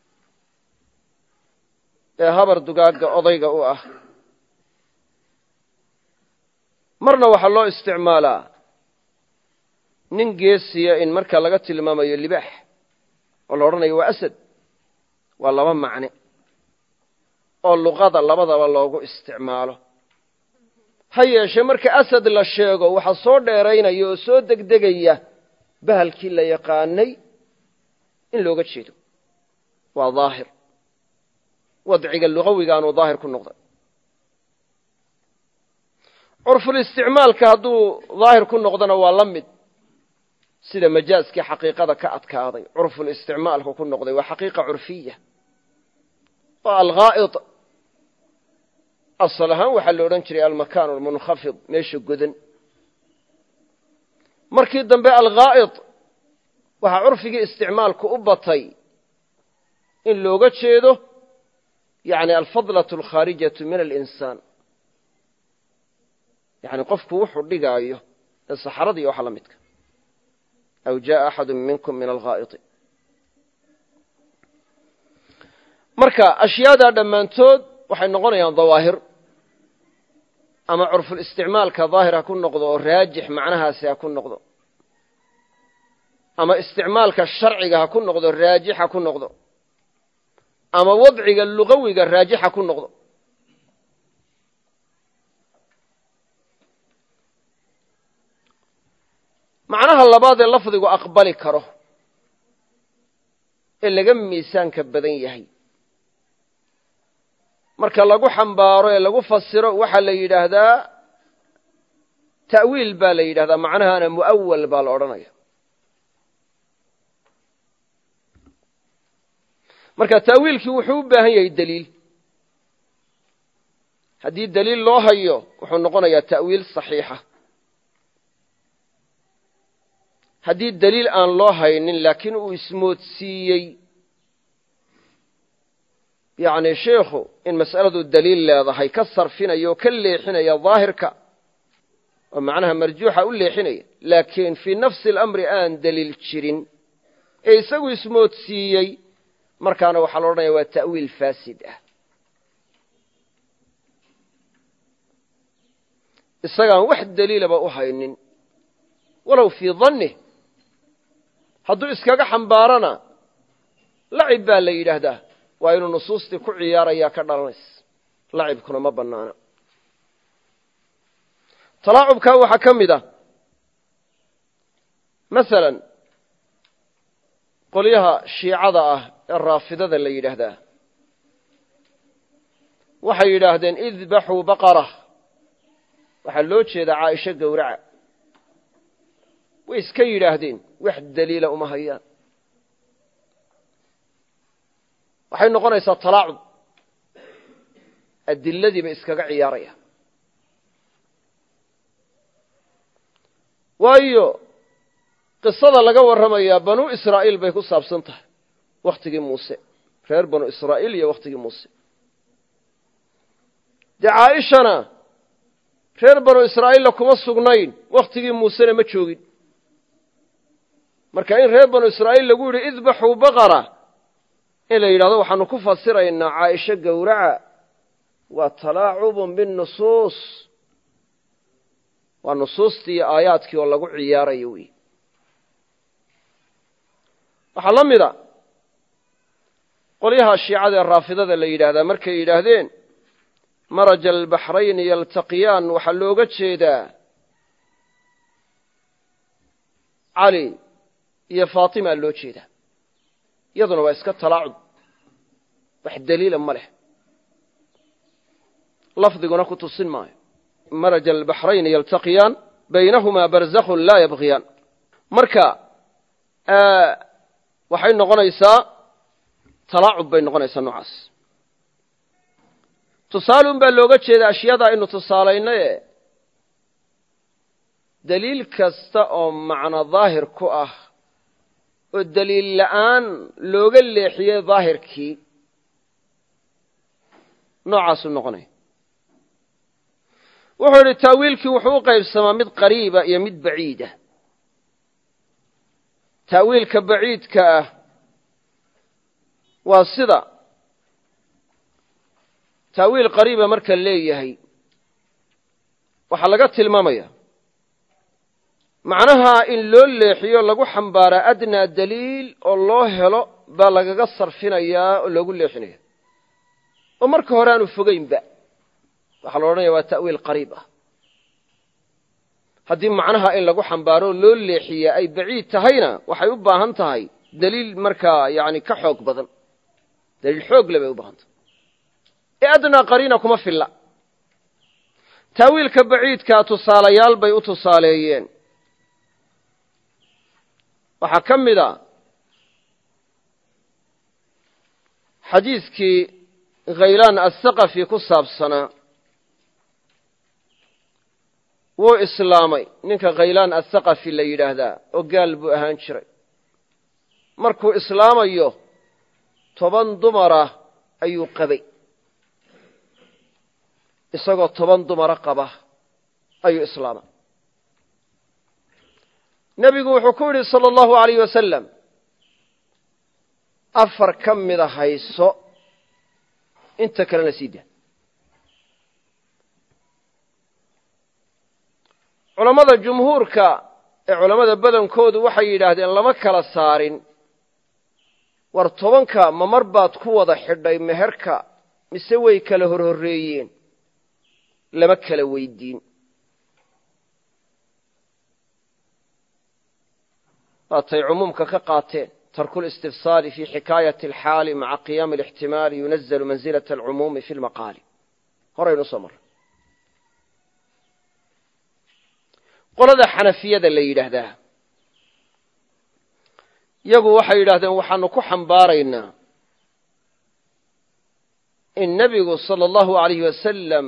ee habar dugaagga odayga u ah marna waxaa loo isticmaalaa nin geesiya in markaa laga tilmaamayo libaax oo la odhanayo waa asad waa laba macne oo luqada labadaba loogu isticmaalo ha yeeshee marka asad la sheego waxaa soo dheeraynaya oo soo degdegaya bahalkii la yaqaanay in looga jeedo waa daahir wadciga luqawigaanuu daahir ku noqday curfulisticmaalka hadduu daahir ku noqdona waa la mid sida majaaskii xaqiiqada ka adkaaday curfulisticmaalku ku noqday waa xaqiiqa curfiya oo alghaa'id asal ahaan waxaa la odhan jiray almakaan almunkhafid meesha godan markii dambe alghaa'id waxaa curfigii isticmaalku u batay in looga jeedo yani alfadlaة alkhaarijatu min alinsaan yani qofku wuxuu dhigaayo ee saxarada iyo waxa la midka aw jaءa axadu minkum min alghaa'iti marka ashyaadaa dhammaantood waxay noqonayaan dawaahir ama curful isticmaalka daahir ha ku noqdo oo raajix macnahaasi ha ku noqdo ama isticmaalka sharciga ha ku noqdo raajix ha ku noqdo ama wadciga lugawiga raajix ha ku noqdo macnaha labaad ee lafdigu aqbali karo ee laga miisaanka badan yahay marka lagu xambaaro ee lagu fasiro waxaa la yidhaahdaa ta'wiil baa la yidhahdaa macnahana mu'awal baa la odhanaya marka ta'wiilkii wuxuu u baahan yahay deliil haddii deliil loo hayo wuxuu noqonayaa ta'wiil saxiixa haddii deliil aan loo haynin laakiin uu ismoodsiiyey yacni sheikhu in mas'aladu deliil leedahay ka sarfinaya oo ka leexinaya daahirka oo macnaha marjuuxa u leexinaya laakiin fii nafsi alamri aan deliil jirin ee isagu ismoodsiiyey markaana waxaa la odhanaya waa ta'wiil faasid ah isagaan wax deliilaba u haynin walow fii dannih hadduu iskaga xambaarana lacib baa la yidhaahdaa waa inuu nusuustii ku ciyaarayaa ka dhalanaysa lacibkuna ma bannaana talaacubkaa waxaa ka mid ah masalan qolyaha shiicada ah ee raafidada la yidhaahdaa waxay yidhaahdeen idbaxuu baqara waxaa loo jeedaa caaisho gowraca way iska yidhaahdeen wax daliila uma hayaan waxay noqonaysaa talaacub adiladii bay iskaga ciyaarayaan waayo qisada laga warramayaa banuu israa'iil bay ku saabsan tahay wakhtigii muuse reer banuu israa'iil iyo wakhtigii muuse dee caaishana reer banuu israa'iilla kuma sugnayn wakhtigii muusena ma joogin marka in reer banuu israa'iil lagu yidhi idbaxuu baqara in la yidhahdo waxaanu ku fasiraynaa caaisho gowraca waa talaacubun binnusuus waa nusuustii iyo aayaadkii oo lagu ciyaarayo wey waxaa la mida qolyaha shiicada ee raafidada la yidhaahdaa markay yidhaahdeen maraja albaxrayni yaltaqiyaan waxaa looga jeedaa cali iyo faatima loo jeedaa iyaduna waa iska talaacub wax daliila ma leh lafdiguna ku tusin maayo maraja albaxrayni yaltaqiyaan baynahumaa barzakhun laa yabghiyaan marka waxay noqonaysaa talaacub bay noqonaysaa noocaas tusaalun baa looga jeeda ashyaada aynu tusaalaynaye daliil kasta oo macno daahir ku ah oo daliil la'aan looga leexiyey daahirkii noocaasuu noqonaya wuxuu idhi ta'wiilkii wuxuu u qaybsamaa mid qariiba iyo mid baciida ta'wiilka baciidka ah waa sida ta'wiil qariiba marka leeyahay waxaa laga tilmaamaya macnaha in loo leexiyo lagu xambaaraa adnaa daliil oo loo helo baa lagaga sarfinayaa oo loogu leexinaya oo marka hore aanu fogaynba waxaa la odhanaya waa ta'wiil qariib ah haddii macnaha in lagu xambaaro loo leexiya ay baciid tahayna waxay u baahan tahay daliil markaa yani ka xoog badan daliil xoog le bay u baahan tahay ee adnaa qariina kuma filla ta'wiilka baciidkaa tusaalayaal bay u tusaaleeyeen waxaa ka mid a xadiiskii khaylaan assaqafi ku saabsanaa wuu islaamay ninka khaylaan assaqafi la yidhaahdaa oo gaal buu ahaan jiray markuu islaamayo toban dumara ayuu qabay isagoo toban dumara qaba ayuu islaamay nebigu wuxuu ku yidhi sala allahu alayh wasalam afar ka mida hayso inta kalena sii daa. culammada jumhuurka ee culammada badankoodu waxay yidhaahdeen lama kala saarin war tobanka ma mar baad ku wada xidhay meherka mise way kala horhorreeyeen lama kala weydiin. waatay cumuumka ka qaateen tarku listifsaali fi xikaayati alxaali maca qiyaami alixtimaali yunazalu mansilata alcumuumi fi lmaqaali. horaynu soo marray. qolada xanafiyada la yidhaahdaa iyagu waxay yidhahdeen waxaanu ku xambaaraynaa in nebigu sala allahu alayhi wasalam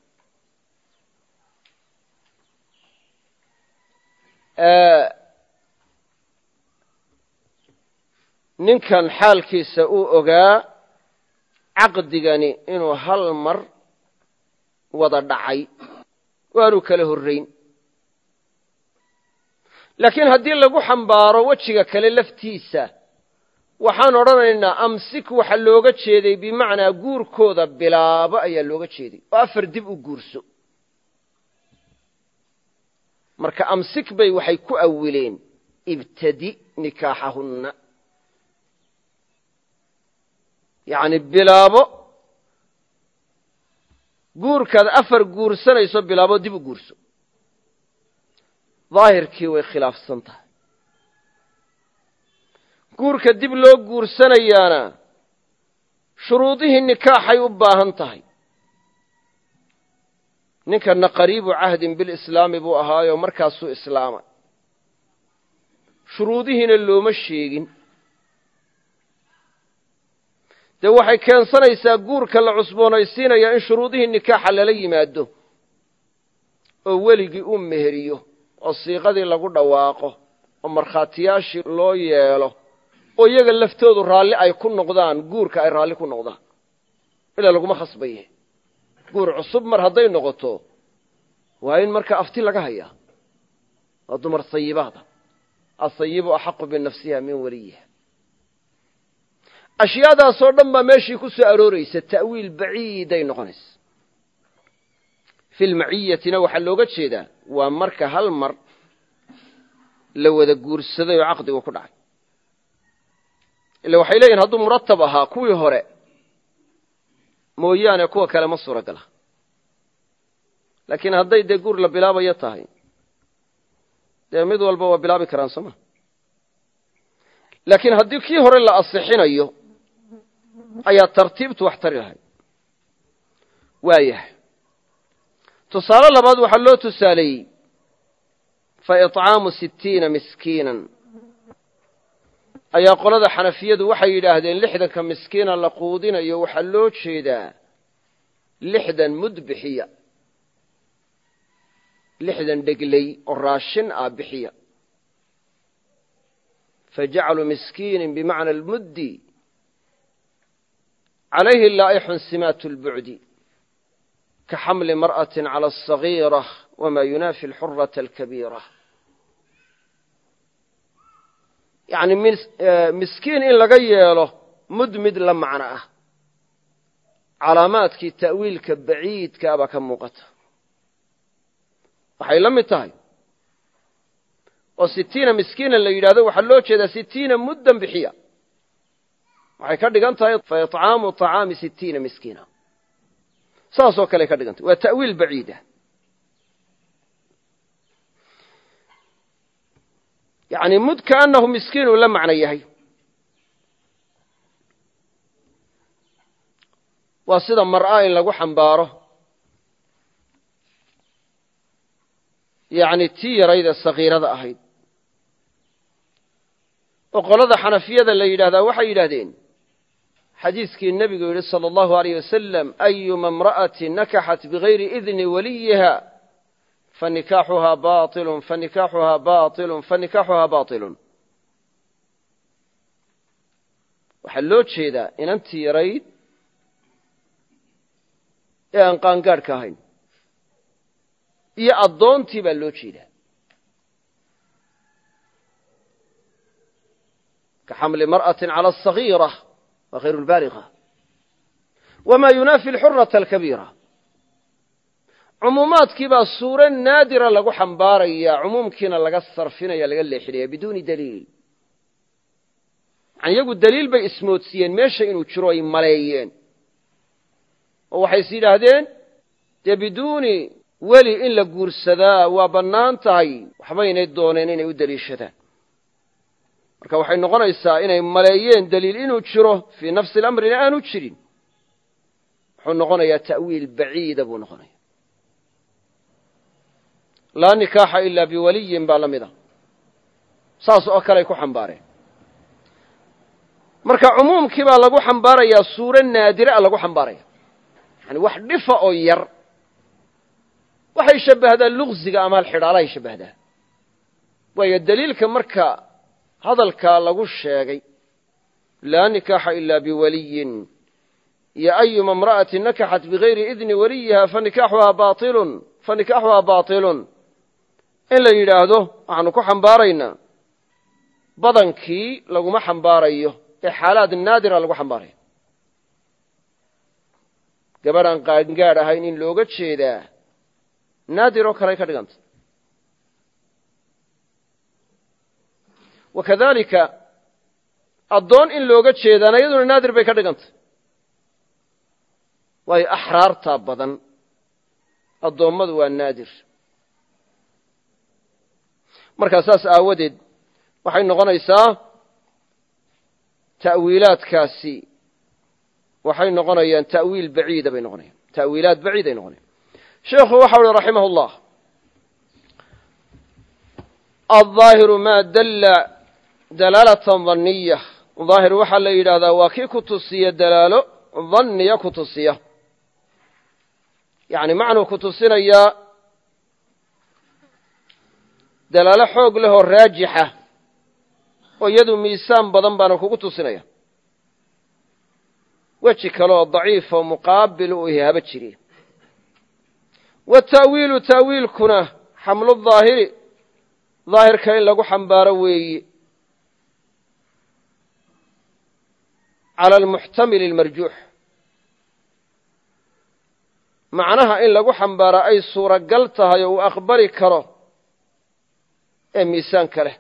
ninkan xaalkiisa uu ogaa caqdigani inuu hal mar wada dhacay waanu kala horrayn. laakiin haddii lagu xambaaro wejiga kale laftiisa waxaan odhanaynaa amsik waxa looga jeeday bimacnaa guurkooda bilaabo ayaa looga jeeday oo afar dib u guurso. marka amsik bay waxay ku awileen ibtadi nikaaxahunna, yacni bilaabo guurkaad afar guursanayso bilaabo dib u guurso. daahirkii way khilaafsan tahay. guurka dib loo guursanayaana shuruudihii nikaaxay u baahan tahay. ninkana qariibu cahdin bilislaami buu ahaayoo markaasuu islaamay, shuruudihiina looma sheegin. dee waxay keensanaysaa guurka la cusboonaysiinaya in shuruudihii nikaaxa lala yimaado oo weligii uu meheriyo oo siiqadii lagu dhawaaqo oo markhaatiyaashii loo yeelo oo iyaga laftoodu raalli ay ku noqdaan, guurka ay raalli ku noqdaan. ilaa laguma khasbaye. guur cusub mar hadday noqoto waa in marka afti laga hayaa. waa dumar sayibaada. asayibu axaqu binafsiha min waliyiha. ashyaadaasoo dhan baa meeshii ku soo arooraysa. ta'wiil baciiday noqonaysa. fi lmaciyatina waxaa looga jeedaa waa marka hal mar la wada guursaday oo caqdigu ku dhacay. ila waxay leeyihin hadduu muratab ahaa kuwii hore mooyaane kuwa kale ma suuragala. laakiin hadday dee guur la bilaabayo tahay dee mid walba waa bilaabi karaan sooma. laakiin haddii kii hore la asixinayo ayaa tartiibtu wax tari lahayd. waayahay. tusaale labaad waxaa loo tusaaleeyey fa iطcaamu sittiina miskiinan ayaa qolada xanafiyadu waxay yidhaahdeen lixdanka miskiina la quudinayo waxaa loo jeedaa lixdan mud bixiya, lixdan dhegley oo raashin ah bixiya. fajaclu miskiinin bimacna almuddi calayhi laa'ixun simaatu lbucdi ka xamli mar'atin cala asagiira wamaa yunaafi alxurata alkabiira. yacni miskiin in laga yeelo mud mid la macno ah. calaamaadkii ta'wiilka baciidkaa baa ka muuqata. waxay la mid tahay oo sittiina miskiinan la yidhahdo waxaa loo jeedaa sittiina muddan bixiya. waxay ka dhigan tahay fa iطcaamu طacaami sittiina miskiina. saasoo kale ka dhigantay. waa ta'wiil baciida. yacni mud kaannahu miskiin uu la macno yahay. waa sida mar'a in lagu xambaaro yacni tii yarayda sagiirada ahayd. oo qolada xanafiyada la yidhahdaa waxay yidhahdeen xadiiskii nebigu yidhi salى اllahu alayh wasalam ayuma imra'atin nakaxat bigayri idni waliyiha fanikaaxuhaa bailun fanikaaxuhaa bailun fanikaaxuhaa bailun. waxaa loo jeedaa inantii yarayd ee aan qaangaadhka ahayn iyo addoontii baa loo jeedaa. ka xamli mar'atin cala asagiira waa hayru lbaaliga. wamaa yunaafi alxurata alkabiira cumuumaadkii baa suuro naadira lagu xambaarayaa cumuumkiina laga sarfinaya laga leexinaya biduuni daliil yani iyagu daliil bay ismoodsiiyeen meesha inuu jiro ay maleeyeen oo waxay is yidhaahdeen dee biduuni weli in la guursadaa waa bannaan tahay waxbaynay dooneen inay u deliishadaan marka waxay noqonaysaa inay maleeyeen daliil inuu jiro fii nafsi alamrina aanu jirin wuxuu noqonayaa ta'wiil baciida buu noqonaya laa nikaaxa ilaa biwaliyin baa la mid a saas oo kale ay ku xambaareen marka cumuumkii baa lagu xambaarayaa suuro naadire a lagu xambaaraya yani wax dhifa oo yar waxay shabbahdaa luqsiga ama alxidhaalahay shabbahdaa waayo daliilka marka hadalkaa lagu sheegay laa nikaaxa ilaa biwaliyin iyo ayuma imra'atin nakaxat bigayri idni waliyiha fanikaaxuhaa baailun fanikaaxuhaa baatilun in la yidhaahdo waxaanu ku xambaaraynaa badankii laguma xambaarayo ee xaalaad naadira lagu xambaarayo gabadhaan qaangaadh ahayn in looga jeedaa naadir oo kale ay ka dhiganta wakadalika addoon in looga jeedaana iyaduna naadir bay ka dhigantay waayo axraartaa badan addoommadu waa naadir markaa saas aawadeed waxay noqonaysaa ta'wiilaadkaasi waxay noqonayaan ta'wiil baciida bay noqonayaan ta'wiilaad baciid ay noqonayan sheekhu waxau uhi raximah اllah aلظaahiru ma dalla dalaalatan dhanniya daahir waxaa la yidhaahdaa waa kii ku tusiya dalaalo dhanniya ku tusiya yani macnuu ku tusinayaa dalaalo xoog leh oo raajixa oo iyadu miisaan badan baana kugu tusinaya weji kale oo daciif oo muqaabil u ihi haba jiri wata'wiilu ta'wiilkuna xamlu daahiri daahirka in lagu xambaaro weeyi cala almuxtamili almarjuux macnaha in lagu xambaaro ay suuragal tahay oo uu aqbali karo ee miisaanka leh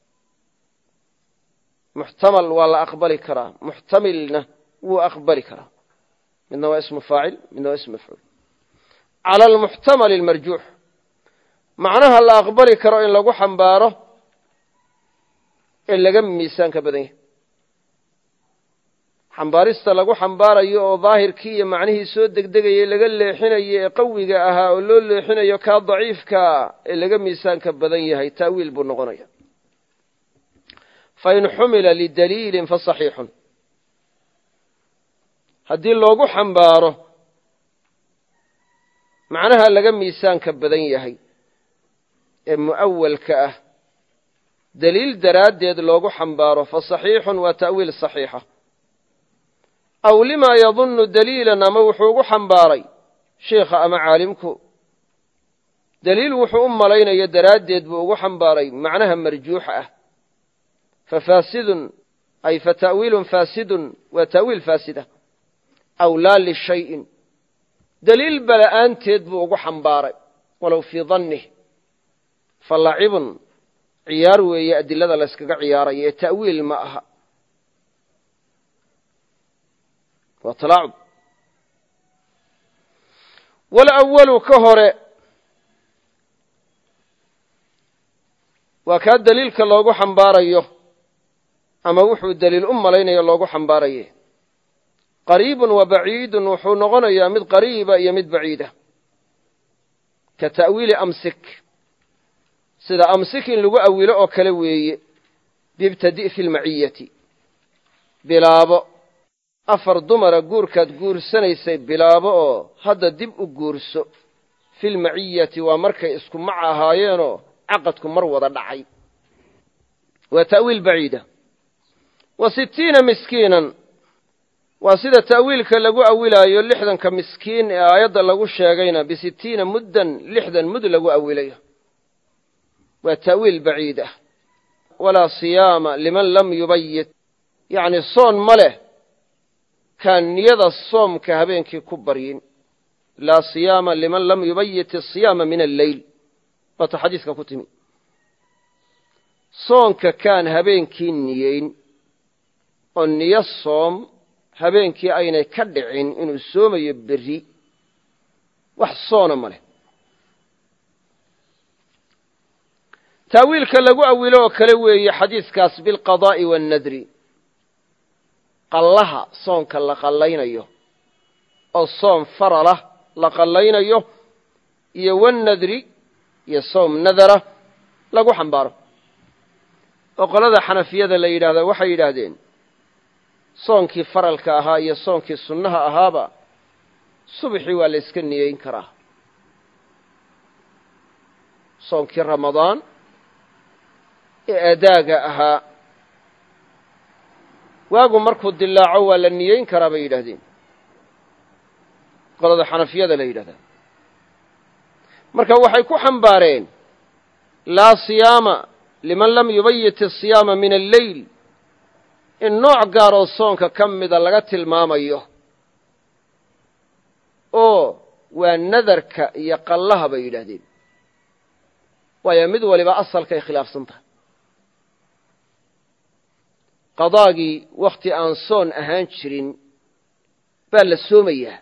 muxtamal waa la aqbali karaa muxtamilna wuu aqbali karaa midna waa ismu faacil midna waa ismu mafcuul cala almuxtamali almarjuux macnaha la aqbali karo in lagu xambaaro ee laga miisaanka badan yahay xambaarista lagu xambaarayo oo daahirkii iyo macnihii soo degdegayay laga leexinayo ee qawiga ahaa oo loo leexinayo kaa daciifkaa ee laga miisaanka badan yahay ta'wiil buu noqonaya fain xumila lidaliilin fasaxiixun haddii loogu xambaaro macnaha laga miisaanka badan yahay ee mu'awalka ah daliil daraaddeed loogu xambaaro fasaxiixun waa ta'wiil saxiixa aw limaa yadunnu daliilan ama wuxuu ugu xambaaray sheikha ama caalimku daliil wuxuu u malaynayo daraaddeed buu ugu xambaaray macnaha marjuuxa ah fafaasidun ay fata'wiilun faasidun waa ta'wiil faasida aw laa lishayin daliil bala'aanteed buu ugu xambaaray walow fii dannih falacibun ciyaar weeye adilada la yskaga ciyaarayo ee ta'wiil ma aha waa talaacub walawalu ka hore waa kaa daliilka loogu xambaarayo ama wuxuu daliil u malaynayo loogu xambaaraye qariibun wa baciidun wuxuu noqonayaa mid qariiba iyo mid baciida ka ta'wiili amsik sida amsik in lagu awilo oo kale weeye bibtadi' fi lmaciyati bilaabo afar dumara guurkaad guursanaysay bilaabo oo hadda dib u guurso fi lmaciyati waa markay isku mac ahaayeenoo caqadku mar wada dhacay waa ta'wiil baciida wa sittiina miskiinan waa sida ta'wiilka lagu awilaayo lixdanka miskiin ee aayadda lagu sheegayna bisittiina muddan lixdan mud lagu awilayo waa ta'wiil baciid ah walaa siyaama liman lam yubayit yacni soon ma leh kaan niyada soomka habeenkii ku baryin laa siyaama liman lam yubayit asiyaama min alleyl waata xadiiska ku timi soonka kaan habeenkii niyeyn oo niyo soom habeenkii aynay ka dhicin inuu soomayo berri wax soona ma leh taawiilka lagu awilo oo kale weeye xadiiskaas bilqadaa'i waannadri qallaha soonka la qallaynayo oo soom faralah la qallaynayo iyo wannadri iyo soom nadara lagu xambaaro oo qolada xanafiyada la yidhaahda waxay yidhaahdeen soonkii faralka ahaa iyo soonkii sunnaha ahaaba subaxii waa la iska niyeyn karaa soonkii ramadaan ee adaaga ahaa waagu markuu dilaaco waa la niyeyn karaa bay yidhaahdeen qolada xanafiyada la yidhahdaa marka waxay ku xambaareen laa siyaama liman lam yubayit asiyaama min alleyl in nooc gaaroo soonka ka mida laga tilmaamayo oo waa nadarka iyo qallaha bay yidhaahdeen waayo mid waliba asalkay khilaafsan tahay qadaagii wakhti aan soon ahaan jirin baa la soomayaa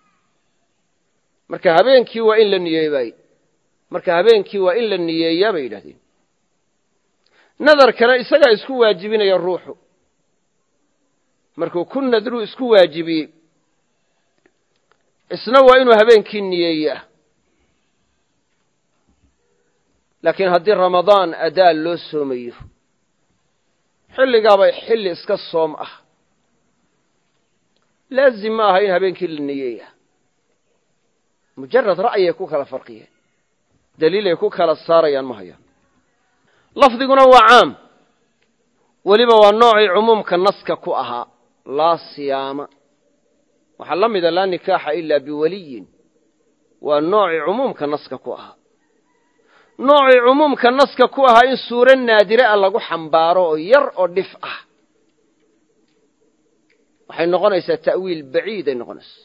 marka habeenkii waa in la niyeeyay marka habeenkii waa in la niyeeyaa bay yidhahdeen nadarkana isagaa isku waajibinaya ruuxu markuu ku nadruu isku waajibiyey isna waa inuu habeenkii niyeeyaa laakiin haddii ramadaan adaa loo soomayo xilligaabay xilli iska soom ah laazim ma aha in habeenkii la niyeeya mujarad ra'yay ku kala farqiyeen daliilay ku kala saarayaan ma hayaan lafdiguna waa caam weliba waa noocii cumuumka naska ku ahaa laa siyaama waxaa la mida laa nikaaxa ilaa biwaliyin waa noocii cumuumka naska ku ahaa noocii cumuumka naska ku ahaa in suuro naadire ah lagu xambaaro oo yar oo dhif ah waxay noqonaysaa ta'wiil baciiday noqonaysaa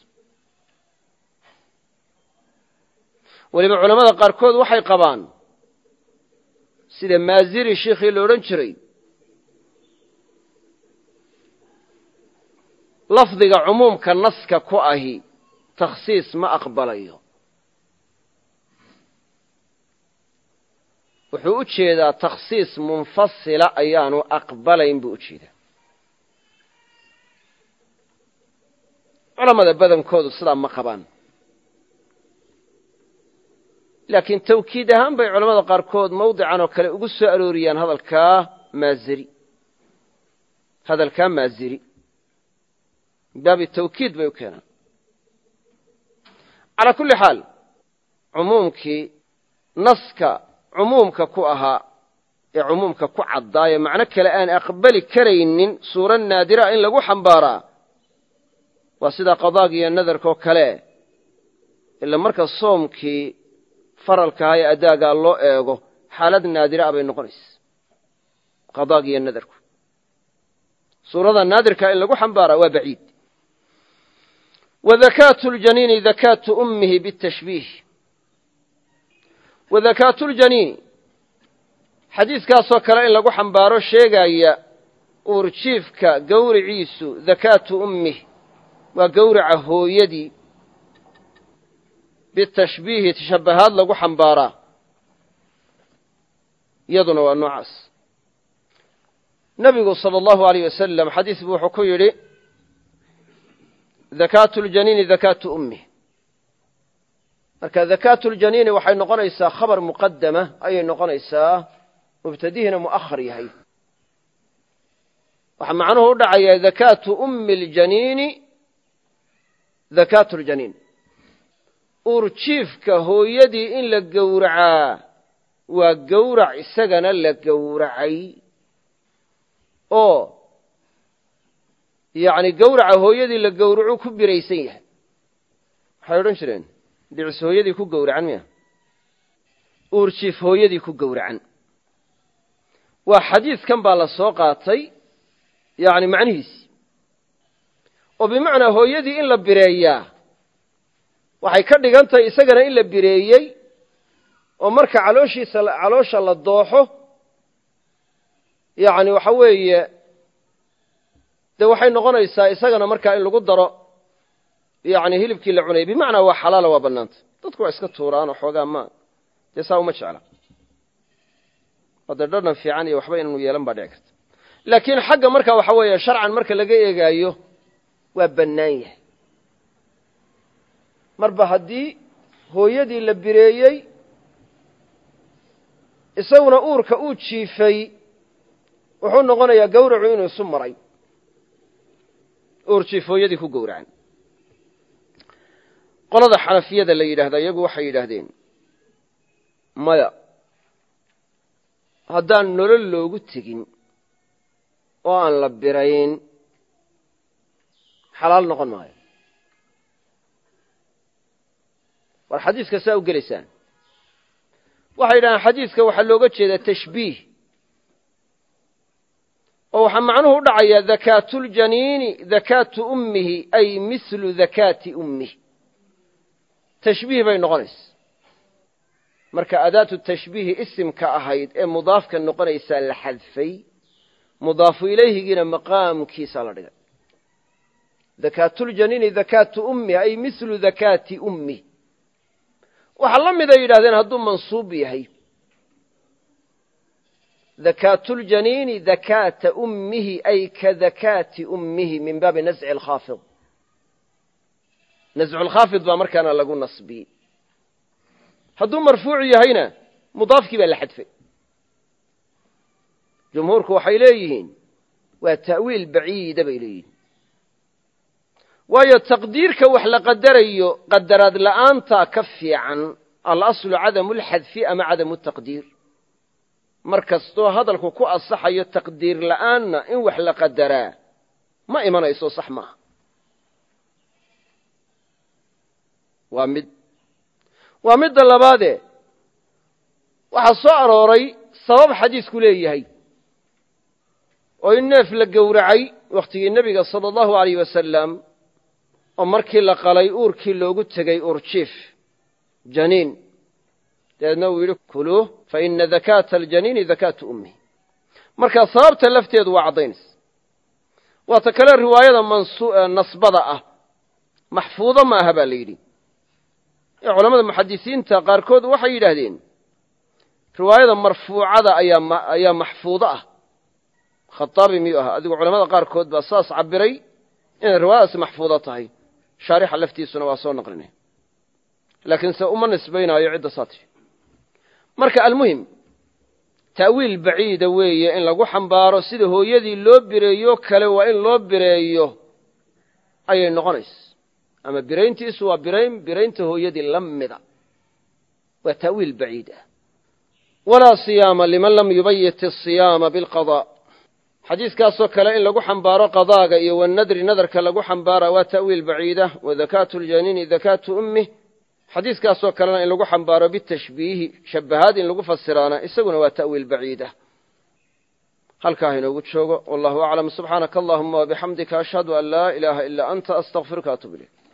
weliba culamada qaarkood waxay qabaan sida maaziri shiikhii la odhan jiray lafdiga cumuumka naska ku ahi takhsiis ma aqbalayo wuxuu u jeedaa takhsiis munfasila ayaanu aqbalayn buu u jeedaa culamada badankoodu sidaa ma qabaan laakiin tawkiid ahaan bay culamada qaarkood mawdican oo kale ugu soo arooriyaan hadalkaa maaziri hadalkaa maaziri min baabi tawkiid bay u keenaan calaa kulli xaal cumuumkii naska cumuumka ku ahaa ee cumuumka ku caddaayo macno kale aan aqbali karaynin suuro naadira in lagu xambaaraa waa sida qadaag iyo nadarka oo kale ila marka soomkii faralkaha ee adaagaa loo eego xaalad naadira ah bay noqonaysa qadaag iyo nadarku suurada naadirka in lagu xambaaraa waa baciid wadakaatu ljaniini dakaatu ummihi bitashbiih wadakaatu ljaniini xadiiskaasoo kale in lagu xambaaro sheegaya uurjiifka gawriciisu dakaatu ummih waa gawraca hooyadii bitashbiihi tashabbahaad lagu xambaaraa iyaduna waa noocaas nebigu sala allahu alayh wasalam xadiis buu wuxuu ku yidhi dakaatu ljaniini dakaatu ummih marka dakaatu ljaniini waxay noqonaysaa khabar muqadama ayay noqonaysaa mubtadihiina mu'ahar yahay waxaa macnuhu u dhacayaa dakaatu ummi ljaniini dakaatu ljaniin uurjiifka hooyadii in la gowracaa waa gowrac isagana la gowracay oo yacni gowraca hooyadii la gowracuu ku biraysan yahay waxay odhan jireen dhicis hooyadii ku gowracan miya uurjiif hooyadii ku gowracan waa xadiidkan baa la soo qaatay yacni macnihiisi oo bimacnaa hooyadii in la bireeyaa waxay ka dhigan tahay isagana in la bireeyey oo marka calooshiisa caloosha la dooxo yacni waxa weeye dee waxay noqonaysaa isagana markaa in lagu daro yacni hilibkii la cunayay bimacnaa waa xalaala waa bannaanta dadku waa iska tuuraan oo xoogaa ma dee saa uma jecla oo dee dhadhan fiican iyo waxba inaanu yeelan baa dhici karta laakiin xagga marka waxa weeye sharcan marka laga eegaayo waa bannaan yahay marba haddii hooyadii la bireeyey isaguna uurka uu jiifay wuxuu noqonayaa gawracu inuu isu maray uur jiif hooyadii ku gowracan qolada xanafiyada la yidhaahdaa iyagu waxay yidhaahdeen maya haddaan nolol loogu tegin oo aan la birayn xalaal noqon maayo war xadiiska saa u gelaysaan waxay yidhahdeen xadiiska waxaa looga jeedaa tashbiih oo waxaa macnuhu u dhacayaa dakaatuljaniini dakaatu ummihi ay mislu dakaati ummih tashbiih bay noqonaysa marka adaatu tashbiihi isimka ahayd ee mudaafka noqonaysaa la xadfay mudaafu ilayhigiina maqaamkiisaa la dhigay dakaatuljaniini dakaatu ummihi ay mislu dakaati ummih waxaa la mid ay yidhahdeen hadduu mansuub yahay dakaatuljaniini dakaata ummihi ay ka dakaati ummihi min baabi nasci alkhaafid nascu lkhaafid baa markaana lagu nasbiyey hadduu marfuuc yahayna mudaafkii baa la xadfay jumhuurku waxay leeyihiin waa ta'wiil baciida bay leeyihiin waayo taqdiirka wax la qadarayo qadaraad la'aantaa ka fiican alaslu cadamu lxadfi ama cadamu taqdiir mar kastoo hadalku ku asaxayo taqdiir la'aanna in wax la qadaraa ma imanayso sax maaha waa mid waa midda labaadee waxaa soo arooray sabab xadiisku leeyahay oo in neef la gowracay wakhtigii nebiga sala allahu alayh wasalam oo markii la qalay uurkii loogu tegey uurjiif janiin dabeedna uu yidhi kuluuh fa ina dakaata aljaniini dakaatu ummi markaa sababta lafteedu waa caddaynaysa waata kale riwaayada nasbada ah maxfuudo ma aha baa la yidhi ee culamada muxadisiinta qaarkood waxay yidhaahdeen riwaayada marfuucada ayaa maxfuudo ah khataabi miyuu aha adigu culamada qaarkood baa saas cabiray inay riwaayadaasi maxfuudo tahay shaarixa laftiisuna waa soo naqlinay laakiin se uma nisbaynaayo cidda saati marka almuhim ta'wiil baciida weeye in lagu xambaaro sida hooyadii loo bireeyo kale waa in loo bireeyo ayay noqonaysa ama birayntiisu waa birayn biraynta hooyadii la mida waa ta'wiil baciid ah walaa siyaama liman lam yubayit asiyaama bilqadaa xadiiskaasoo kale in lagu xambaaro qadaaga iyo wanadri nadarka lagu xambaara waa ta'wiil baciida wadakaatu ljaniini dakaatu ummih xadiiskaasoo kalena in lagu xambaaro bitashbiihi shabahaad in lagu fasiraana isaguna waa ta'wiil baciida halkaa inoogu joogo wallahu aclam subxaanaka allahuma wabixamdika ashhadu an laa ilaaha ilaa anta astaqfiruka atub ilayk